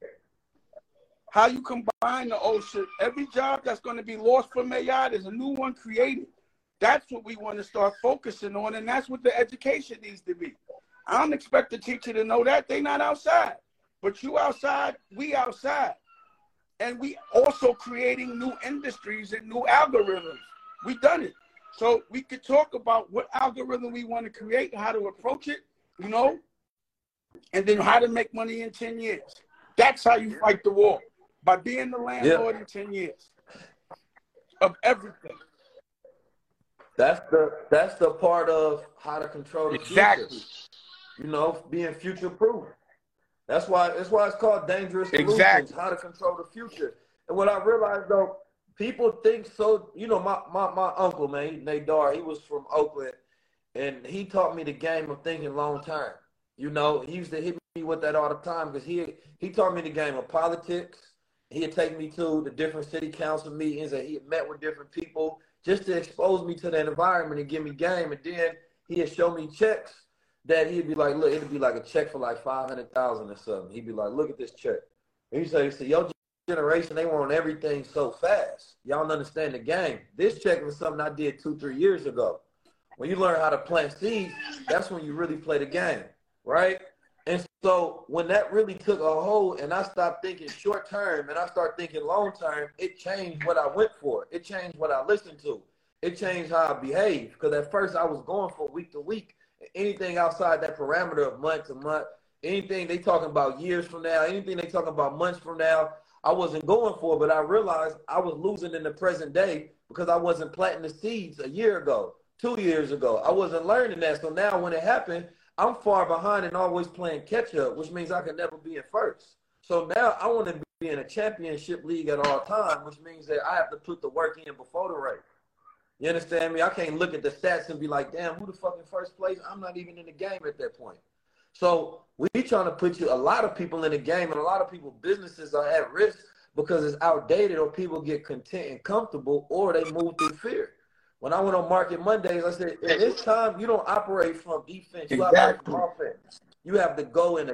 How you combine the old shit. Every job that's going to be lost from AI, there's a new one created. That's what we want to start focusing on, and that's what the education needs to be. I don't expect the teacher to know that. They're not outside. But you outside, we outside. And we also creating new industries and new algorithms. We've done it. So we could talk about what algorithm we want to create, how to approach it, you know, and then how to make money in 10 years. That's how you fight the war, by being the landlord in 10 years of everything. That's the part of how to control the future. You know, being future proof. That's why it's called Dangerous Solutions, how to control the future. And what I realized though, people think so, you know, my uncle, man, Nadar, he was from Oakland, and he taught me the game of thinking long term. You know, he used to hit me with that all the time because he taught me the game of politics. He'd take me to the different city council meetings, and he had met with different people just to expose me to that environment and give me game. And then he'd show me checks that he'd be like, look, it'd be like a check for like $500,000 or something. He'd be like, look at this check. And he'd say, your generation, they want everything so fast. Y'all don't understand the game. This check was something I did 2-3 years ago. When you learn how to plant seeds, that's when you really play the game, right? And so when that really took a hold and I stopped thinking short term and I started thinking long term, it changed what I went for. It changed what I listened to. It changed how I behaved. Because at first I was going for week to week. Anything outside that parameter of month to month, anything they talking about years from now, anything they talking about months from now, I wasn't going for. But I realized I was losing in the present day because I wasn't planting the seeds a year ago, 2 years ago. I wasn't learning that. So now when it happened, I'm far behind and always playing catch up, which means I can never be in first. So now I want to be in a championship league at all times, which means that I have to put the work in before the race. You understand me? I can't look at the stats and be like, damn, who the fuck in first place? I'm not even in the game at that point. So we trying to put a lot of people in the game, and a lot of people, businesses are at risk because it's outdated, or people get content and comfortable, or they move through fear. When I went on Market Mondays, I said, at this time, you don't operate from defense. You operate from offense. You have to go and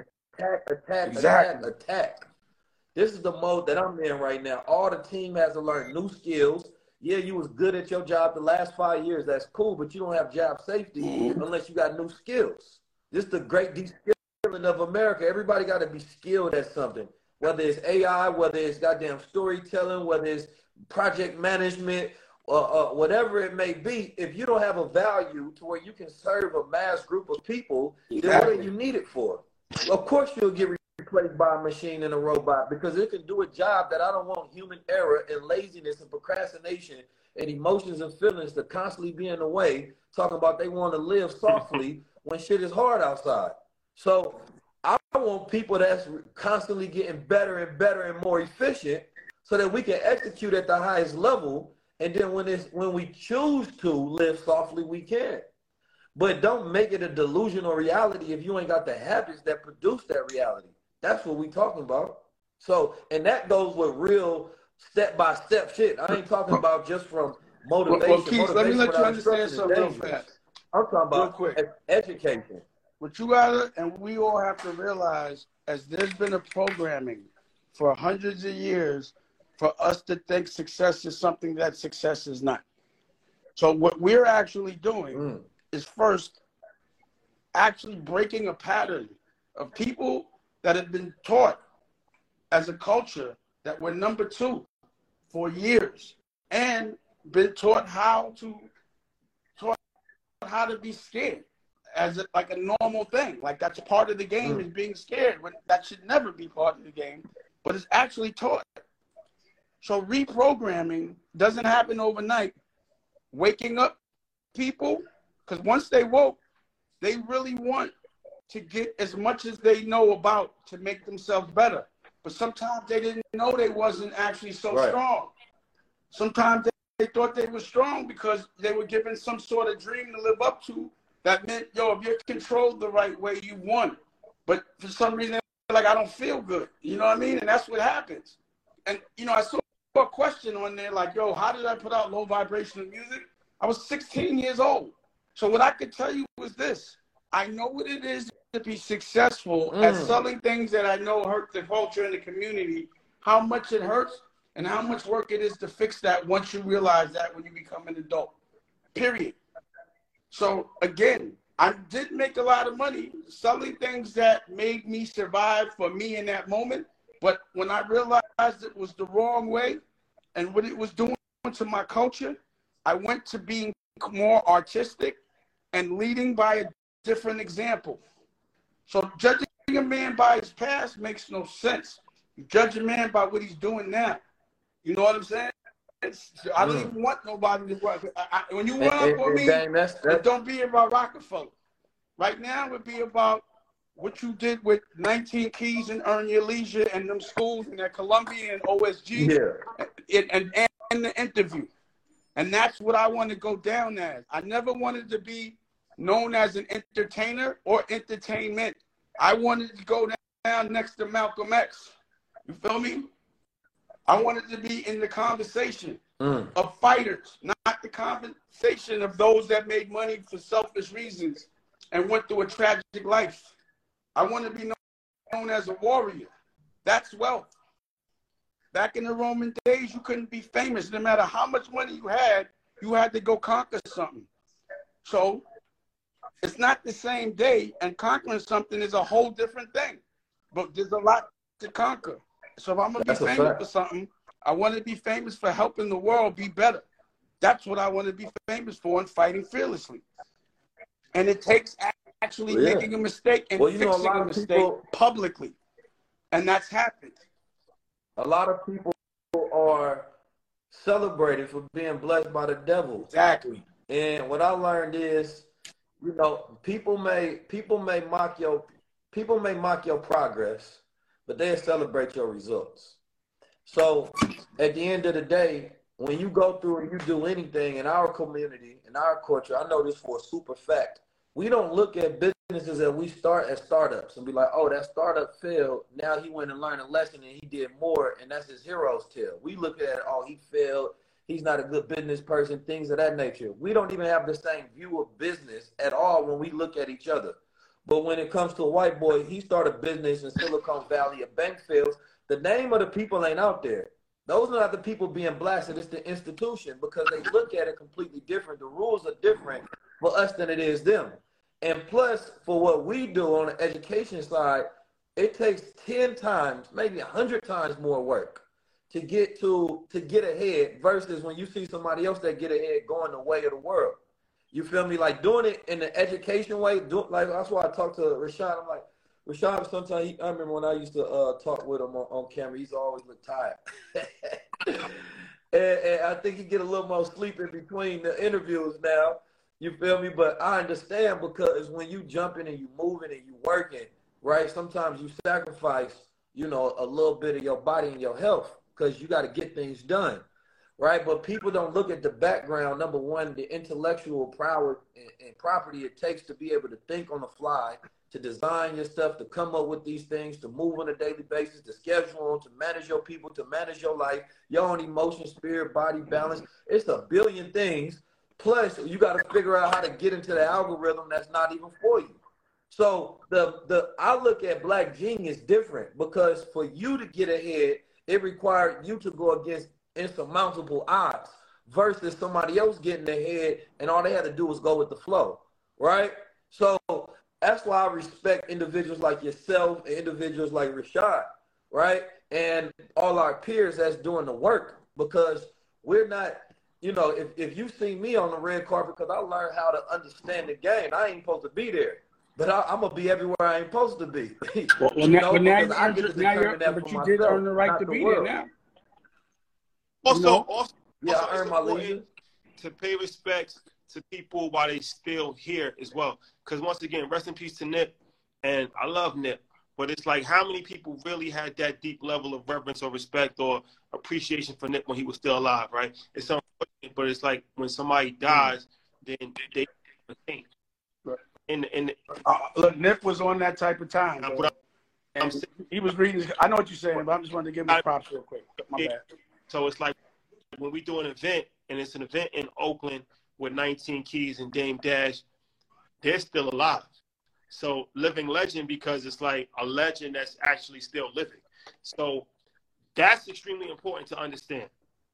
attack. This is the mode that I'm in right now. All the team has to learn new skills. Yeah, you was good at your job the last 5 years. That's cool, but you don't have job safety unless you got new skills. This is the great de-skilling of America. Everybody got to be skilled at something, whether it's AI, whether it's goddamn storytelling, whether it's project management, whatever it may be. If you don't have a value to where you can serve a mass group of people, then what are you needed for? Of course you'll get replaced by a machine and a robot, because it can do a job that I don't want human error and laziness and procrastination and emotions and feelings to constantly be in the way, talking about they want to live softly when shit is hard outside. So I want people that's constantly getting better and better and more efficient so that we can execute at the highest level. And then when we choose to live softly, we can. But don't make it a delusional reality if you ain't got the habits that produce that reality. That's what we talking about. So, and that goes with real step-by-step shit. I ain't talking about just from motivation. Well, Keith, let me let you understand something real fast. I'm talking about education. What you gotta, and we all have to realize, as there's been a programming for hundreds of years for us to think success is something that success is not. So what we're actually doing is first actually breaking a pattern of people that have been taught as a culture that we're number two for years, and been taught how to be scared as like a normal thing. Like that's part of the game is being scared, when that should never be part of the game, but it's actually taught. So reprogramming doesn't happen overnight. Waking up people, because once they woke, they really want to get as much as they know about to make themselves better. But sometimes they didn't know they wasn't actually so strong. Sometimes they thought they were strong because they were given some sort of dream to live up to that meant, yo, if you're controlled the right way, you won. But for some reason, like, I don't feel good. You know what I mean? And that's what happens. And, you know, I saw a question on there like, yo, how did I put out low vibrational music? I was 16 years old. So what I could tell you was this. I know what it is to be successful at selling things that I know hurt the culture and the community, how much it hurts and how much work it is to fix that once you realize that when you become an adult, period. So again, I did make a lot of money selling things that made me survive for me in that moment. But when I realized it was the wrong way and what it was doing to my culture, I went to being more artistic and leading by a different example. So judging a man by his past makes no sense. You judge a man by what he's doing now. You know what I'm saying? I don't even want nobody to work. When you run up on me, it don't be about Rockefeller. Right now, it would be about what you did with 19 Keys and Earn Your Leisure and them schools and that Columbia and OSG and the interview. And that's what I want to go down as. I never wanted to be known as an entertainer or entertainment. I wanted to go down next to Malcolm X. You feel me? I wanted to be in the conversation of fighters, not the conversation of those that made money for selfish reasons and went through a tragic life. I want to be known as a warrior. That's wealth. Back in the Roman days, you couldn't be famous. No matter how much money you had to go conquer something. So it's not the same day, and conquering something is a whole different thing. But there's a lot to conquer. So if I'm going to be famous for something, I want to be famous for helping the world be better. That's what I want to be famous for, and fighting fearlessly. And it takes actually making a mistake and fixing a mistake publicly. And that's happened. A lot of people are celebrated for being blessed by the devil. Exactly. And what I learned is, you know, people may mock your progress, but they'll celebrate your results. So at the end of the day, when you go through and you do anything in our community, in our culture, I know this for a super fact, we don't look at businesses that we start as startups and be like, oh, that startup failed. Now he went and learned a lesson and he did more, and that's his hero's tale. We look at, oh, he failed. He's not a good business person, things of that nature. We don't even have the same view of business at all when we look at each other. But when it comes to a white boy, he started a business in Silicon Valley, a bank fails. The name of the people ain't out there. Those are not the people being blasted. It's the institution, because they look at it completely different. The rules are different for us than it is them. And plus, for what we do on the education side, it takes 10 times, maybe 100 times more work to get ahead versus when you see somebody else that get ahead going the way of the world. You feel me? Like doing it in the education way, like that's why I talk to Rashad. I'm like, Rashad, sometimes I remember when I used to talk with him on camera, he's always look tired. and I think he get a little more sleep in between the interviews now. You feel me? But I understand, because when you jumping and you moving and you working, right, sometimes you sacrifice, you know, a little bit of your body and your health because you got to get things done, right? But people don't look at the background. Number one, the intellectual power and property it takes to be able to think on the fly, to design your stuff, to come up with these things, to move on a daily basis, to schedule them, to manage your people, to manage your life, your own emotion, spirit, body, balance. It's a billion things. Plus, you got to figure out how to get into the algorithm that's not even for you. So I look at Black Genius different, because for you to get ahead, it required you to go against insurmountable odds versus somebody else getting ahead and all they had to do was go with the flow, right? So that's why I respect individuals like yourself and individuals like Rashad, right? And all our peers that's doing the work, because we're not, you know, if you see me on the red carpet, because I learned how to understand the game, I ain't supposed to be there. But I'm going to be everywhere I ain't supposed to be. But you did earn the right to be there now. Also, I earned my leisure. To pay respects to people while they still here as well. Because once again, rest in peace to Nip. And I love Nip. But it's like, how many people really had that deep level of reverence or respect or appreciation for Nip when he was still alive, right? It's unfortunate, but it's like when somebody dies, then they think. Look, Nip was on that type of time. And he was reading. I know what you're saying, but I just wanted to give him props real quick. My bad. So it's like when we do an event, and it's an event in Oakland with 19 Keys and Dame Dash, they're still alive. So living legend, because it's like a legend that's actually still living. So that's extremely important to understand.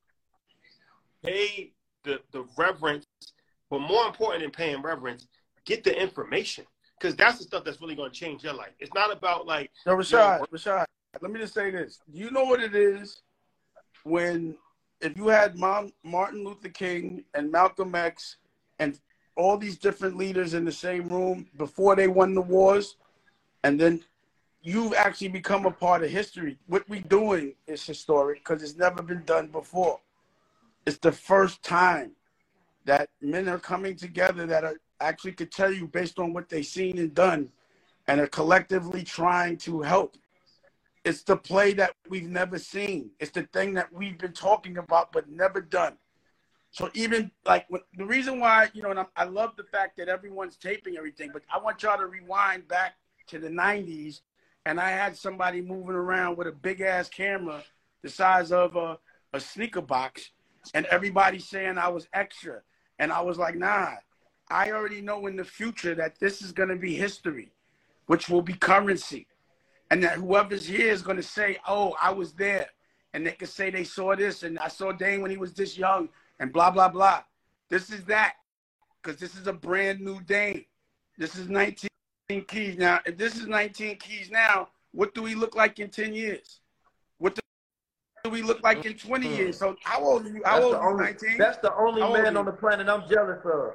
Pay the reverence, but more important than paying reverence, get the information, because that's the stuff that's really going to change your life. It's not about like. No, Rashad, let me just say this. Do you know what it is when if you had Martin Luther King and Malcolm X and all these different leaders in the same room before they won the wars, and then you've actually become a part of history. What we're doing is historic because it's never been done before. It's the first time that men are coming together that are actually could tell you based on what they've seen and done and are collectively trying to help. It's the play that we've never seen. It's the thing that we've been talking about but never done. So even like the reason why, you know, and I love the fact that everyone's taping everything, but I want y'all to rewind back to the 90s, and I had somebody moving around with a big-ass camera the size of a sneaker box, and everybody saying I was extra. And I was like, nah, I already know in the future that this is going to be history, which will be currency. And that whoever's here is going to say, oh, I was there. And they can say they saw this, and I saw Dame when he was this young, and blah, blah, blah. This is that, because this is a brand new Dame. This is 19 Keys. Now, if this is 19 Keys now, what do we look like in 10 years? What do we look like in 20 years? So how old are you? How old are you, 19? That's the only man on the planet I'm jealous of.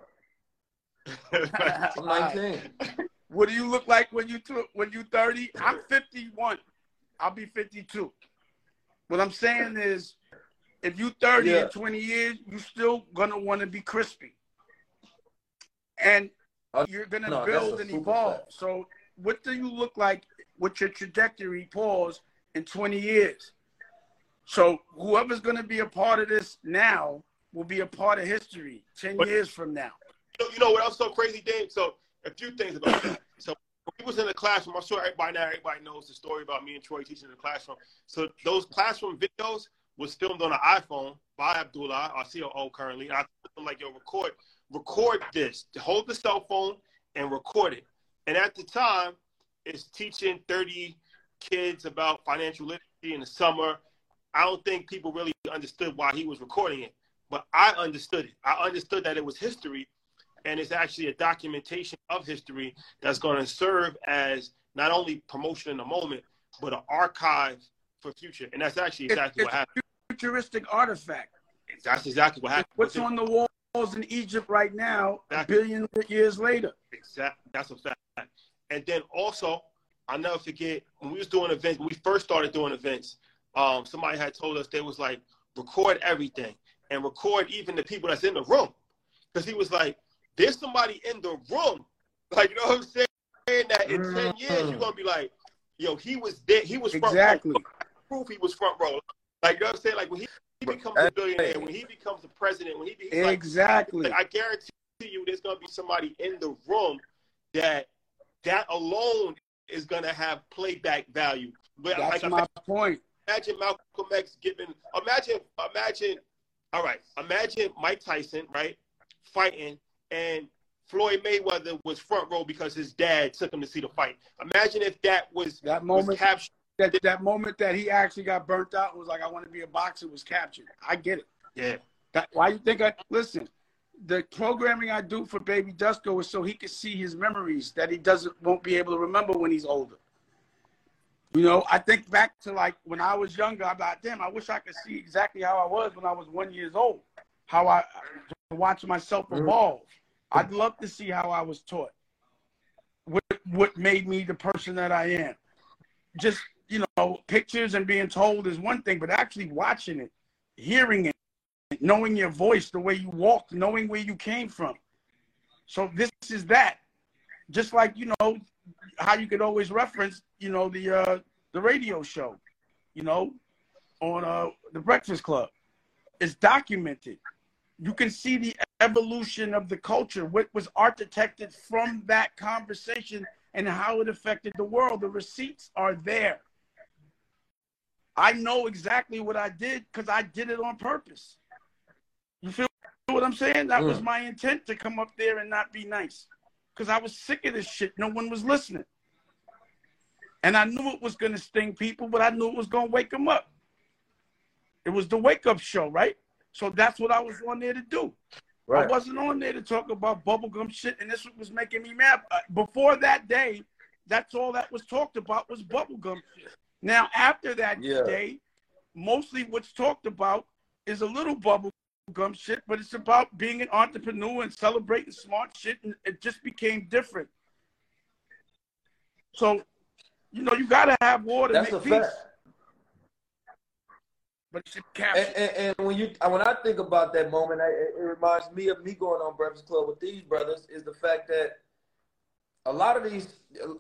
I'm 19. What do you look like when you 30? I'm 51. I'll be 52. What I'm saying is, if you 30 in 20 years, you still gonna want to be crispy, and you're gonna build and evolve. So, what do you look like with your trajectory? Pause in 20 years. So, whoever's gonna be a part of this now will be a part of history 10 years from now. You know what else so crazy, Dave? So, a few things about that. So, when we was in the classroom, I'm sure everybody knows the story about me and Troy teaching in the classroom. So, those classroom videos was filmed on an iPhone by Abdullah, our COO currently. And I told him, like, yo, record this. Hold the cell phone and record it. And at the time, it's teaching 30 kids about financial literacy in the summer. I don't think people really understood why he was recording it. But I understood it. I understood that it was history. And it's actually a documentation of history that's going to serve as not only promotion in the moment, but an archive for future. And that's actually exactly what happened. Futuristic artifact. That's exactly what happened. What's on the walls in Egypt right now, exactly. A billion years later. Exactly. That's a fact. And then also, I'll never forget, when we was doing events, when we first started doing events, somebody had told us, they was like, record everything and record even the people that's in the room. Because he was like, there's somebody in the room. Like, you know what I'm saying? That in 10 years, you're going to be like, yo, he was there. He was front exactly. row. Proof he was front row. Like, you know what I'm saying? Like, when he becomes a billionaire, when he becomes a president, when he's exactly. Like, I guarantee you there's going to be somebody in the room that alone is going to have playback value. But that's my point. Imagine Malcolm X imagine Mike Tyson, right, fighting, and Floyd Mayweather was front row because his dad took him to see the fight. Imagine if that moment was captured. That moment that he actually got burnt out and was like, I want to be a boxer, was captured. I get it. Yeah. Why you think listen, the programming I do for Baby Dusko is so he can see his memories that he won't be able to remember when he's older. You know, I think back to like when I was younger, I'm like, damn, I wish I could see exactly how I was when I was 1 year old, how I watch myself evolve. I'd love to see how I was taught. What made me the person that I am. Just, you know, pictures and being told is one thing, but actually watching it, hearing it, knowing your voice, the way you walk, knowing where you came from. So this is that. Just like, you know, how you could always reference, you know, the radio show, you know, on the Breakfast Club. It's documented. You can see the evolution of the culture, what was architected from that conversation and how it affected the world. The receipts are there. I know exactly what I did because I did it on purpose. You feel what I'm saying? That was my intent, to come up there and not be nice, because I was sick of this shit. No one was listening. And I knew it was going to sting people, but I knew it was going to wake them up. It was the wake-up show, right? So that's what I was on there to do. Right. I wasn't on there to talk about bubblegum shit, and this was making me mad. Before that day, that's all that was talked about was bubblegum shit. Now, after that day, mostly what's talked about is a little bubble gum shit, but it's about being an entrepreneur and celebrating smart shit, and it just became different. So, you know, you gotta have war to That's make a peace. fact. But it should capture. And when I think about that moment, it reminds me of me going on Breakfast Club with these brothers. Is the fact that a lot of these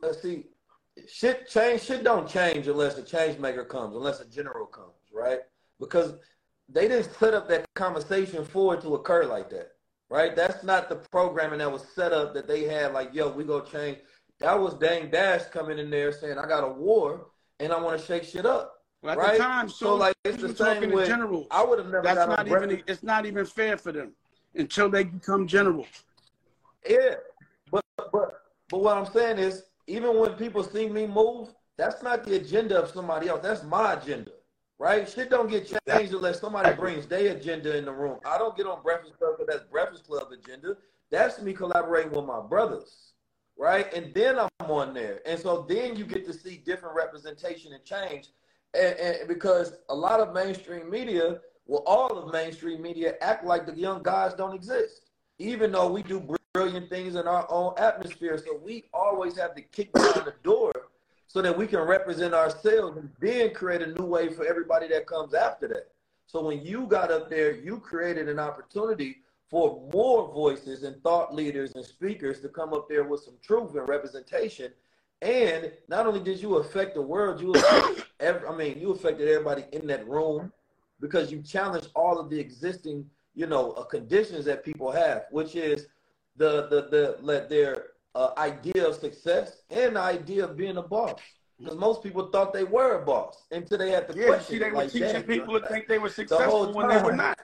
shit don't change unless a change maker comes, unless a general comes, right? Because they didn't set up that conversation for it to occur like that, right? That's not the programming that was set up that they had. Like, yo, we go change. That was Dame Dash coming in there saying, I got a war and I want to shake shit up. Well, at right? the time, so like it's the same with generals. I would have never. That's not even. It's not even fair for them until they become generals. Yeah, but what I'm saying is, even when people see me move, that's not the agenda of somebody else. That's my agenda, right? Shit don't get changed unless somebody brings their agenda in the room. I don't get on Breakfast Club because that's Breakfast Club agenda. That's me collaborating with my brothers, right? And then I'm on there, and so then you get to see different representation and change. And because a lot of mainstream media, well, all of mainstream media act like the young guys don't exist, even though we do brilliant things in our own atmosphere. So we always have to kick down the door so that we can represent ourselves and then create a new way for everybody that comes after that. So when you got up there, you created an opportunity for more voices and thought leaders and speakers to come up there with some truth and representation. And not only did you affect the world, you affected everybody in that room because you challenged all of the existing, conditions that people have, which is their idea of success and the idea of being a boss. Because most people thought they were a boss until they had to question. See, they were teaching people to think they were successful when they were not.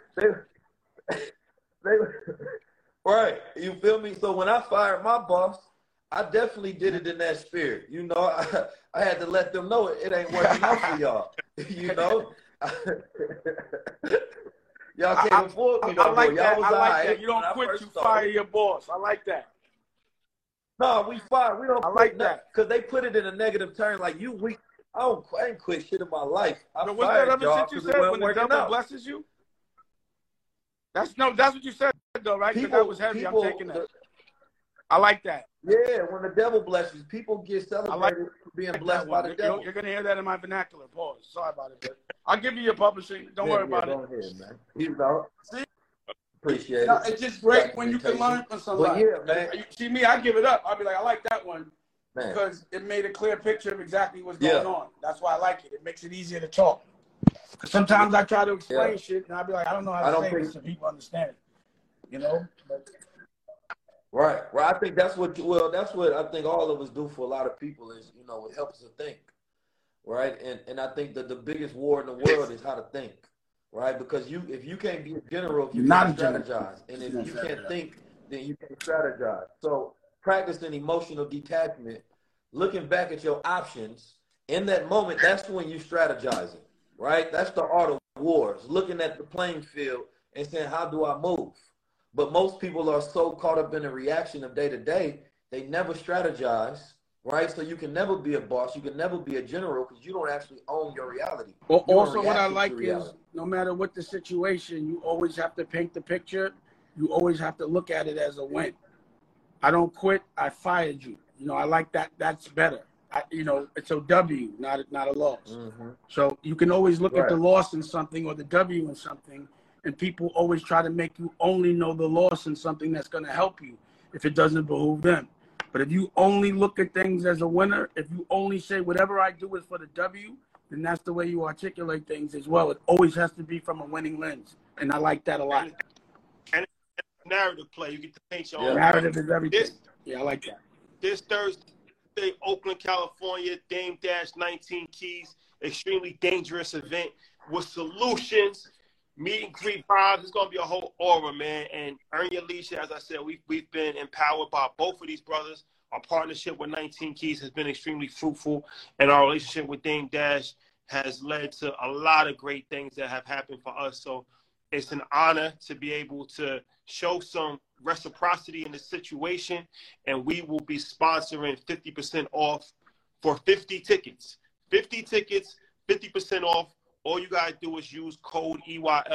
Right. You feel me? So when I fired my boss, I definitely did it in that spirit. I had to let them know it ain't working out for y'all. Y'all can't afford me no more. Y'all was I like that. You don't quit, you fire your boss. I like that. No, we fire. We don't. I like that because they put it in a negative term, like you weak. I ain't quit shit in my life. But what's that other shit you said when the devil blesses you? That's what you said though, right? Because that was heavy. I'm taking that. I like that. Yeah, when the devil blesses, people get celebrated for being blessed by the devil. You're going to hear that in my vernacular. Pause. Sorry about it. But I'll give you your publishing. Don't worry about it. Go ahead, man. See? Appreciate it. It's just great when you can learn from somebody. But yeah, man. You see me, I give it up. I'll be like, I like that one. Man. Because it made a clear picture of exactly what's going on. That's why I like it. It makes it easier to talk. Sometimes I try to explain shit, and I'll be like, I don't know how to say this so people understand it. But, Right. I think that's what I think all of us do for a lot of people is, it helps us think. Right. And I think that the biggest war in the world is how to think. Right. Because if you can't be a general, if you can't strategize, and if you can't think, then you can't strategize. So practicing emotional detachment, looking back at your options in that moment, that's when you strategizing. Right. That's the art of wars, looking at the playing field and saying, how do I move? But most people are so caught up in the reaction of day to day, they never strategize, right? So you can never be a boss. You can never be a general because you don't actually own your reality. Well, also what I like is no matter what the situation, you always have to paint the picture. You always have to look at it as a win. I don't quit. I fired you. I like that. That's better. It's a W, not a loss. Mm-hmm. So you can always look at the loss in something or the W in something. And people always try to make you only know the loss in something that's going to help you if it doesn't behoove them. But if you only look at things as a winner, if you only say whatever I do is for the W, then that's the way you articulate things as well. It always has to be from a winning lens. And I like that a lot. And narrative play. You get to paint your own narrative is everything. I like that. This Thursday, Oakland, California, Dame Dash 19 Keys, extremely dangerous event with solutions. Meet and greet vibes. It's going to be a whole aura, man. And Earn Your Leisure, as I said, we've been empowered by both of these brothers. Our partnership with 19 Keys has been extremely fruitful, and our relationship with Dame Dash has led to a lot of great things that have happened for us. So it's an honor to be able to show some reciprocity in the situation, and we will be sponsoring 50% off for 50 tickets. 50 tickets, 50% off. All you got to do is use code EYL.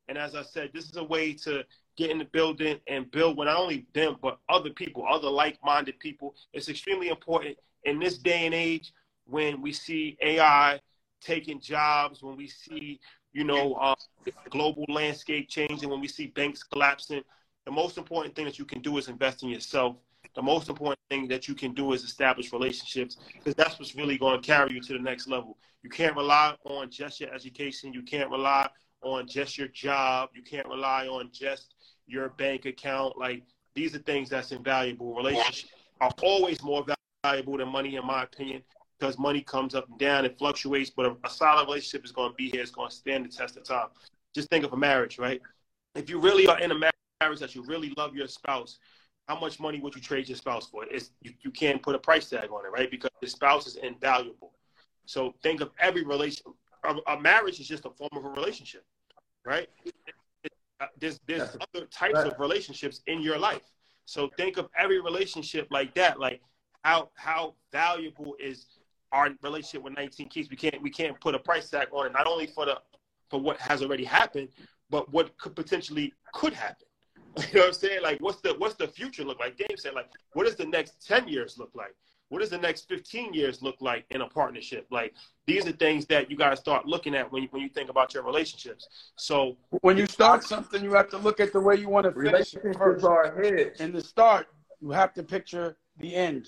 And as I said, this is a way to get in the building and build with not only them, but other people, other like-minded people. It's extremely important in this day and age when we see AI taking jobs, when we see, global landscape changing, when we see banks collapsing. The most important thing that you can do is invest in yourself. The most important thing that you can do is establish relationships, because that's what's really going to carry you to the next level. You can't rely on just your education. You can't rely on just your job. You can't rely on just your bank account. Like, these are things that's invaluable. Relationships are always more valuable than money, in my opinion, because money comes up and down, it fluctuates, but a solid relationship is going to be here. It's going to stand the test of time. Just think of a marriage, right? If you really are in a marriage that you really love your spouse, how much money would you trade your spouse for? You can't put a price tag on it, right? Because your spouse is invaluable. So think of every relationship. A marriage is just a form of a relationship, right? There's other types of relationships in your life. So think of every relationship like that. Like, how valuable is our relationship with 19 Keys? We can't put a price tag on it, not only for what has already happened, but what could happen. You know what I'm saying? Like, what's the future look like? Dave said, like, what does the next 10 years look like? What does the next 15 years look like in a partnership? Like, these are things that you got to start looking at when you think about your relationships. So when you start something, you have to look at the way you want to finish it first. In the start, you have to picture the end.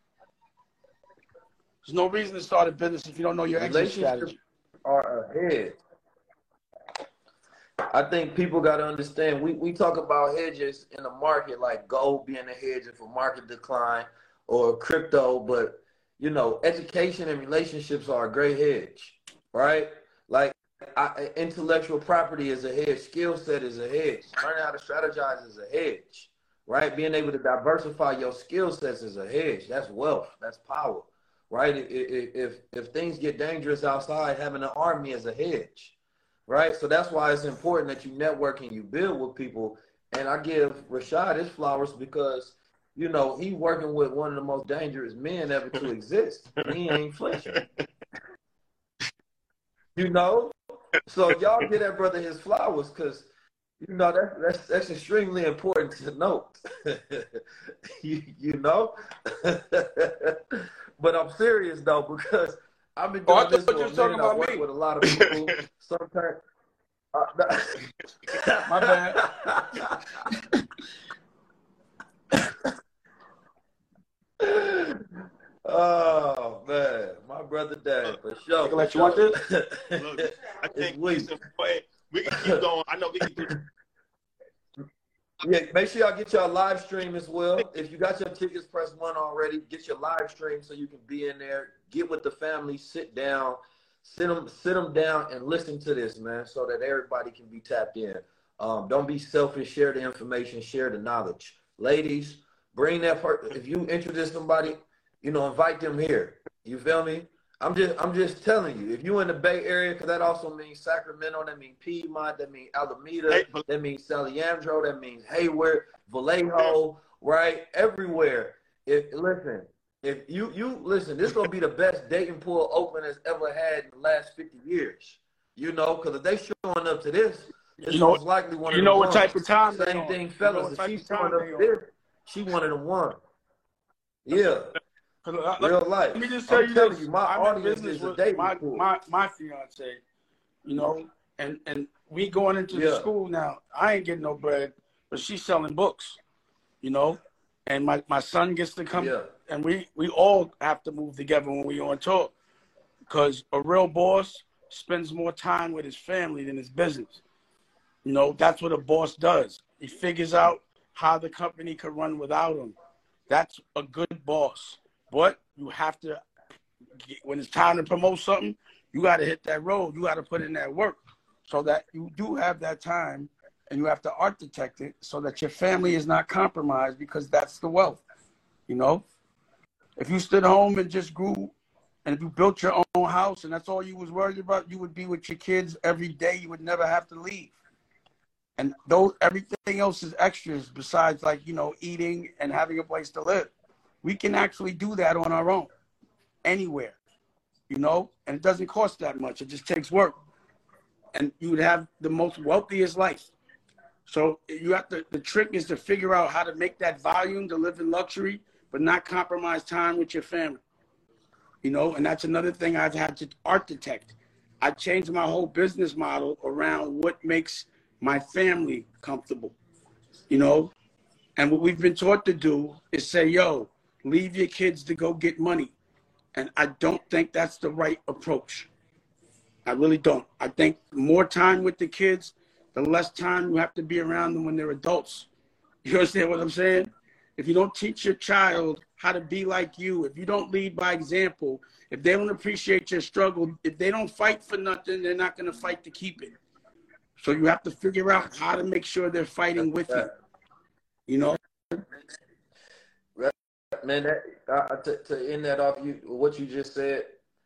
There's no reason to start a business if you don't know your exit strategy. Are ahead. I think people got to understand, we talk about hedges in the market, like gold being a hedge for market decline or crypto, but, education and relationships are a great hedge, right? Like, intellectual property is a hedge. Skill set is a hedge. Learning how to strategize is a hedge, right? Being able to diversify your skill sets is a hedge. That's wealth. That's power, right? If things get dangerous outside, having an army is a hedge. Right, so that's why it's important that you network and you build with people. And I give Rashad his flowers because, he's working with one of the most dangerous men ever to exist. He ain't flinching. So y'all give that brother his flowers because, that's extremely important to note. But I'm serious though, because I've been doing this for a minute. I work with a lot of people. Sometimes, my bad. Oh man, my brother Dad for sure. Let you want this? Look, I think we can keep going. I know we can do. Yeah, make sure y'all get your live stream as well. If you got your tickets, press 1 already. Get your live stream so you can be in there. Get with the family. Sit down. Sit them down and listen to this, man, so that everybody can be tapped in. Don't be selfish. Share the information. Share the knowledge. Ladies, bring that part. If you introduce somebody, invite them here. You feel me? I'm just telling you, if you in the Bay Area, because that also means Sacramento, that means Piedmont, that means Alameda, that means San Leandro, that means Hayward, Vallejo, right? Everywhere. If you listen, this is gonna be the best dating pool open has ever had in the last 50 years. Because if they showing up to this, it's most likely one of them. What type of time? Same thing, fellas. If she's showing up to this, she one of them one. Yeah. Real life. Let me just tell you this. My audience is a dating pool. My fiance, and we going into the school now. I ain't getting no bread, but she's selling books, and my son gets to come, and we all have to move together when we on tour, because a real boss spends more time with his family than his business. That's what a boss does. He figures out how the company could run without him. That's a good boss. But you have to, when it's time to promote something, you got to hit that road. You got to put in that work so that you do have that time, and you have to architect it so that your family is not compromised, because that's the wealth. If you stood home and just grew, and if you built your own house and that's all you was worried about, you would be with your kids every day. You would never have to leave. And everything else is extras besides, like, eating and having a place to live. We can actually do that on our own, anywhere, and it doesn't cost that much. It just takes work. and you would have the most wealthiest life. So you have to, the trick is to figure out how to make that volume to live in luxury, but not compromise time with your family. You know, and that's another thing I've had to architect. I changed my whole business model around what makes my family comfortable, you know? And what we've been taught to do is say, yo, leave your kids to go get money. And I don't think that's the right approach. I really don't. I think more time with the kids, the less time you have to be around them when they're adults. You understand what I'm saying? If you don't teach your child how to be like you, if you don't lead by example, if they don't appreciate your struggle, if they don't fight for nothing, they're not going to fight to keep it. So you have to figure out how to make sure they're fighting with you. You know? Man, to end that off, what you just said,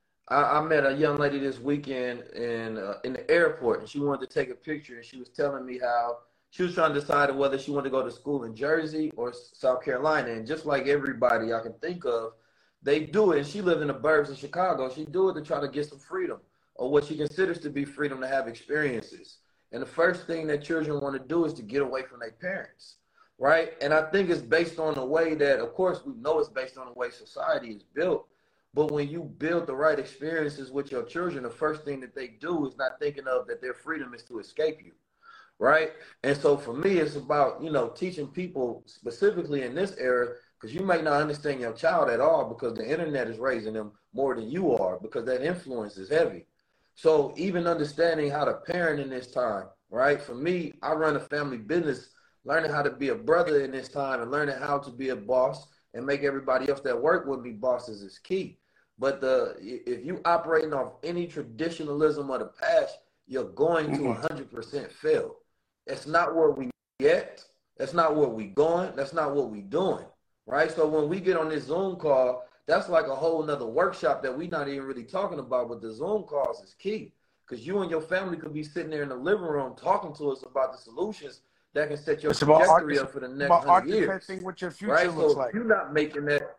I met a young lady this weekend in the airport, and she wanted to take a picture, and she was telling me how she was trying to decide whether she wanted to go to school in Jersey or South Carolina. And just like everybody I can think of, they do it. And she lived in the burbs in Chicago. She do it to try to get some freedom, or what she considers to be freedom, to have experiences. And the first thing that children want to do is to get away from their parents, right? And I think it's based on the way that, of course, we know it's based on the way society is built. But when you build the right experiences with your children, the first thing that they do is not thinking of that their freedom is to escape you, right? And so for me, it's about, teaching people specifically in this era, because you might not understand your child at all because the internet is raising them more than you are, because that influence is heavy. So even understanding how to parent in this time, right? For me, I run a family business. Learning how to be a brother in this time and learning how to be a boss and make everybody else that work with me bosses is key. But if you operating off any traditionalism of the past, you're going to 100% fail. It's not where we get. That's not where we going. That's not what we doing, right? So when we get on this Zoom call, that's like a whole nother workshop that we're not even really talking about. But the Zoom calls is key, because you and your family could be sitting there in the living room talking to us about the solutions that can set your trajectory up for the next 100 years. What your future looks like. You're not making that.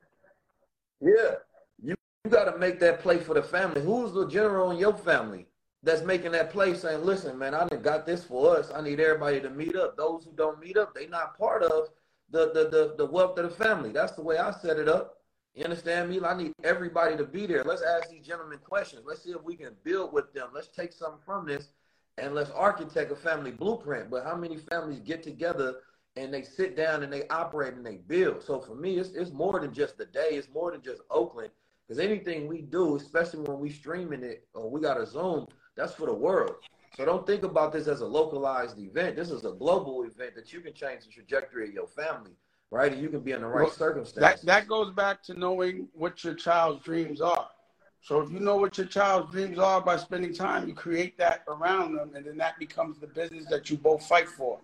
Yeah, you got to make that play for the family. Who's the general in your family that's making that play, saying, "Listen, man, I done got this for us. I need everybody to meet up." Those who don't meet up, they not part of the wealth of the family. That's the way I set it up. You understand me? I need everybody to be there. Let's ask these gentlemen questions. Let's see if we can build with them. Let's take something from this. And let's architect a family blueprint. But how many families get together and they sit down and they operate and they build? So for me, it's more than just the day. It's more than just Oakland. Because anything we do, especially when we streaming it or we got a Zoom, that's for the world. So don't think about this as a localized event. This is a global event that you can change the trajectory of your family, right? And you can be in the right circumstances. That goes back to knowing what your child's dreams are. So if you know what your child's dreams are by spending time, you create that around them, and then that becomes the business that you both fight for.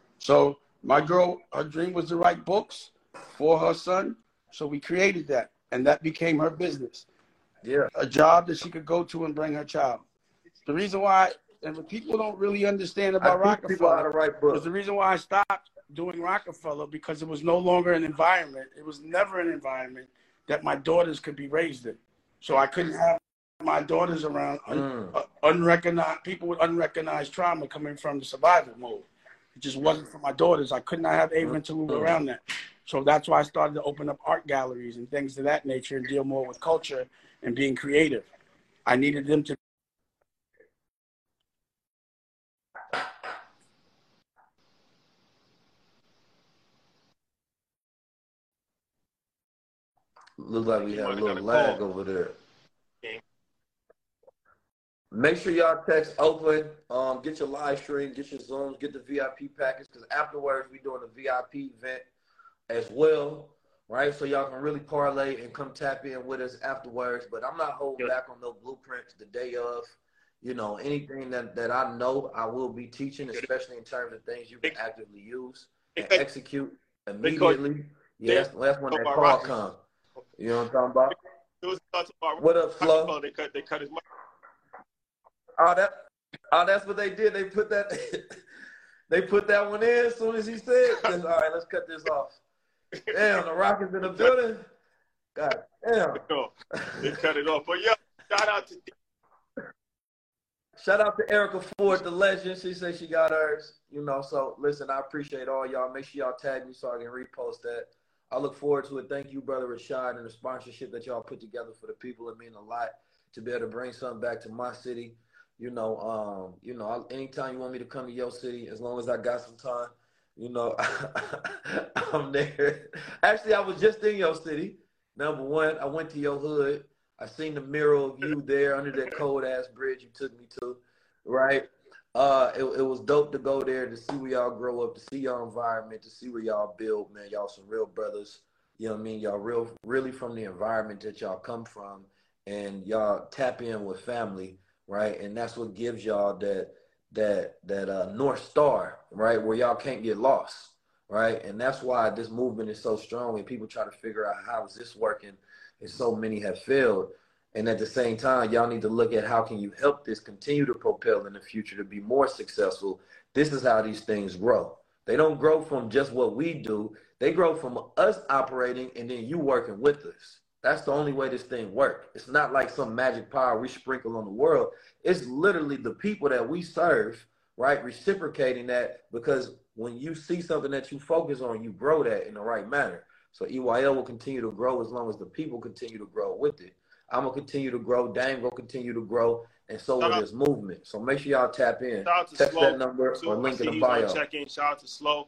So my girl, her dream was to write books for her son, so we created that, and that became her business. Yeah, a job that she could go to and bring her child. The reason why, and what people don't really understand about Rockefeller, is the reason why I stopped doing Rockefeller, because it was no longer an environment. It was never an environment that my daughters could be raised in. So I couldn't have my daughters around unrecognized people with unrecognized trauma coming from the survival mode. It just wasn't for my daughters. I could not have Ava and Tallulah around that. So that's why I started to open up art galleries and things of that nature and deal more with culture and being creative. I needed them to. Looks like we have a little lag over there. Make sure y'all text Oakland. Get your live stream, get your Zooms, get the VIP package, because afterwards we're doing a VIP event as well, right? So y'all can really parlay and come tap in with us afterwards. But I'm not holding back on no blueprints the day of. Anything that I know I will be teaching, especially in terms of things you can actively use and execute immediately. Yeah, that's when that call comes. You know what I'm talking about? What up, Flo? They cut his mic. That's what they did. They put that they put that one in as soon as he said, all right, let's cut this off. Damn, the Rockets in the building. God damn. They cut it off. But yeah, shout out to Shout out to Erica Ford, the legend. She said she got hers. You know, so listen, I appreciate all y'all. Make sure y'all tag me so I can repost that. I look forward to it. Thank you, Brother Rashad, and the sponsorship that y'all put together for the people. It means a lot to be able to bring something back to my city. Anytime you want me to come to your city, as long as I got some time, I'm there. Actually, I was just in your city. Number one, I went to your hood. I seen the mural of you there under that cold ass bridge you took me to, right? It was dope to go there to see where y'all grow up, to see your environment, to see where y'all build, man. Y'all some real brothers. You know what I mean? Y'all really from the environment that y'all come from, and y'all tap in with family, right? And that's what gives y'all that North Star, right? Where y'all can't get lost, right? And that's why this movement is so strong, and people try to figure out how is this working, and so many have failed. And at the same time, y'all need to look at how can you help this continue to propel in the future to be more successful. This is how these things grow. They don't grow from just what we do. They grow from us operating and then you working with us. That's the only way this thing works. It's not like some magic power we sprinkle on the world. It's literally the people that we serve, right, reciprocating that, because when you see something that you focus on, you grow that in the right manner. So EYL will continue to grow as long as the people continue to grow with it. I'm going to continue to grow. Dame will continue to grow. And so will this movement. So make sure y'all tap in. Text that number or link in the bio. Check-in. Shout out to Slow.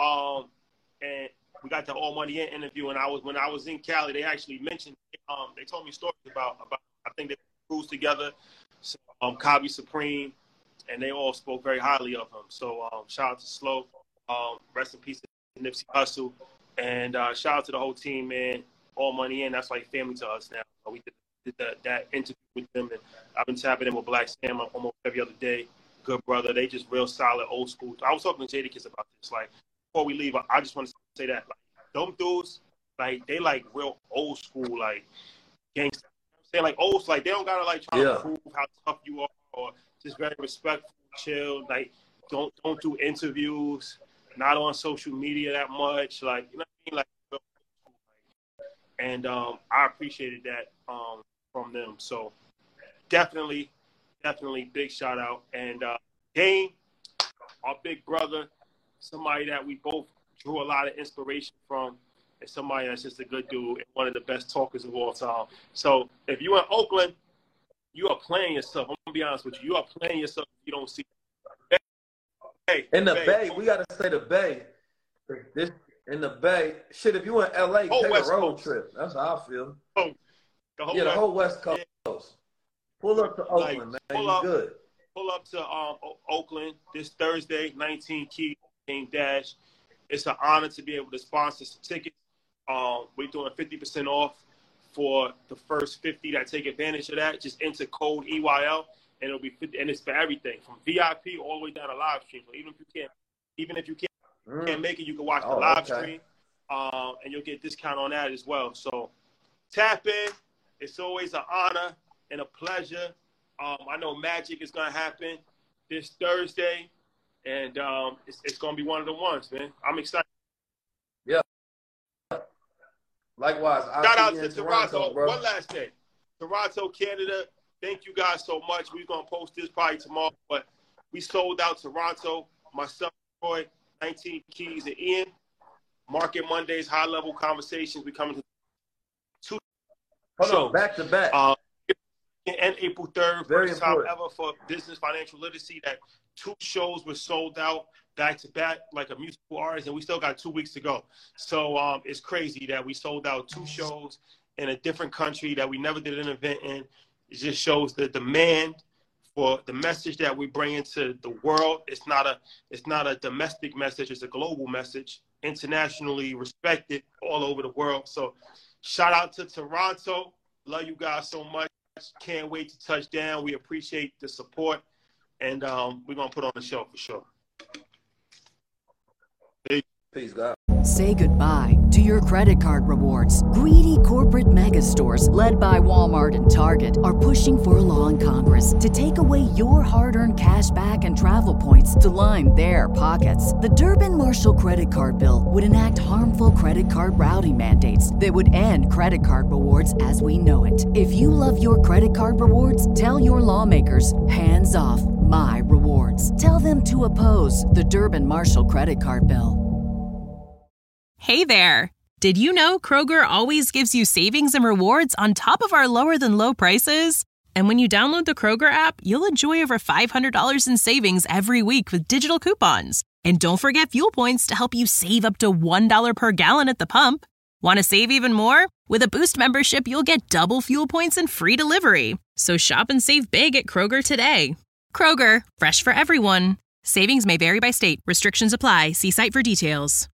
And we got the All Money In interview. And when I was in Cali, they actually mentioned, they told me stories about I think they cruised together, Kabi Supreme, and they all spoke very highly of him. So shout out to Slow. Rest in peace to Nipsey Hussle. And shout out to the whole team, man. All Money In, that's like family to us now. We did that interview with them, and I've been tapping in with Black Sam almost every other day. Good brother. They just real solid, old school. I was talking to Jadakiss about this. Like, before we leave, I just want to say that, like, them dudes, like, they like real old school, like, gangster. I'm saying, like, old, like, they don't gotta like try to prove how tough you are, or just very respectful, chill. Like, don't do interviews, not on social media that much. Like, you know what I mean? Like, real old school, like, and I appreciated that from them. So definitely big shout out. And Dame, our big brother, somebody that we both drew a lot of inspiration from, and somebody that's just a good dude and one of the best talkers of all time. So if you're in Oakland, you are playing yourself. I'm gonna be honest with you. You are playing yourself if you don't see Bay. In the Bay, we gotta say the Bay. This in the Bay. Shit, if you in LA, take a road trip. That's how I feel. The whole West Coast. Yeah. Pull up to Oakland, like, man. You good. Pull up to Oakland this Thursday, 19 Key Game Dash. It's an honor to be able to sponsor some tickets. We're doing 50% off for the first 50 that take advantage of that. Just enter code EYL, and it'll be 50, and it's for everything from VIP all the way down to live stream. So even if you can't make it, you can watch the live stream, and you'll get a discount on that as well. So tap in. It's always an honor and a pleasure. I know Magic is going to happen this Thursday, and it's going to be one of the ones, man. I'm excited. Yeah. Likewise. Shout out to Toronto. Bro. One last thing. Toronto, Canada, thank you guys so much. We're going to post this probably tomorrow, but we sold out Toronto. Myself, Roy, 19 Keys, and Ian. Market Mondays, high-level conversations. We coming to Hold on, back to back. And April 3rd, Very first time important. ever for business financial literacy that 2 shows were sold out back to back like a musical artist, and we still got 2 weeks to go. So it's crazy that we sold out 2 shows in a different country that we never did an event in. It just shows the demand for the message that we bring into the world. It's not a domestic message, it's a global message, internationally respected all over the world. So shout out to Toronto. Love you guys so much. Can't wait to touch down. We appreciate the support, and we're going to put on the show for sure. Peace. Peace, God. Say goodbye to your credit card rewards. Greedy corporate mega stores, led by Walmart and Target, are pushing for a law in Congress to take away your hard-earned cash back and travel points to line their pockets. The Durbin-Marshall credit card bill would enact harmful credit card routing mandates that would end credit card rewards as we know it. If you love your credit card rewards, tell your lawmakers, hands off my rewards. Tell them to oppose the Durbin-Marshall credit card bill. Hey there! Did you know Kroger always gives you savings and rewards on top of our lower-than-low prices? And when you download the Kroger app, you'll enjoy over $500 in savings every week with digital coupons. And don't forget fuel points to help you save up to $1 per gallon at the pump. Want to save even more? With a Boost membership, you'll get double fuel points and free delivery. So shop and save big at Kroger today. Kroger, fresh for everyone. Savings may vary by state. Restrictions apply. See site for details.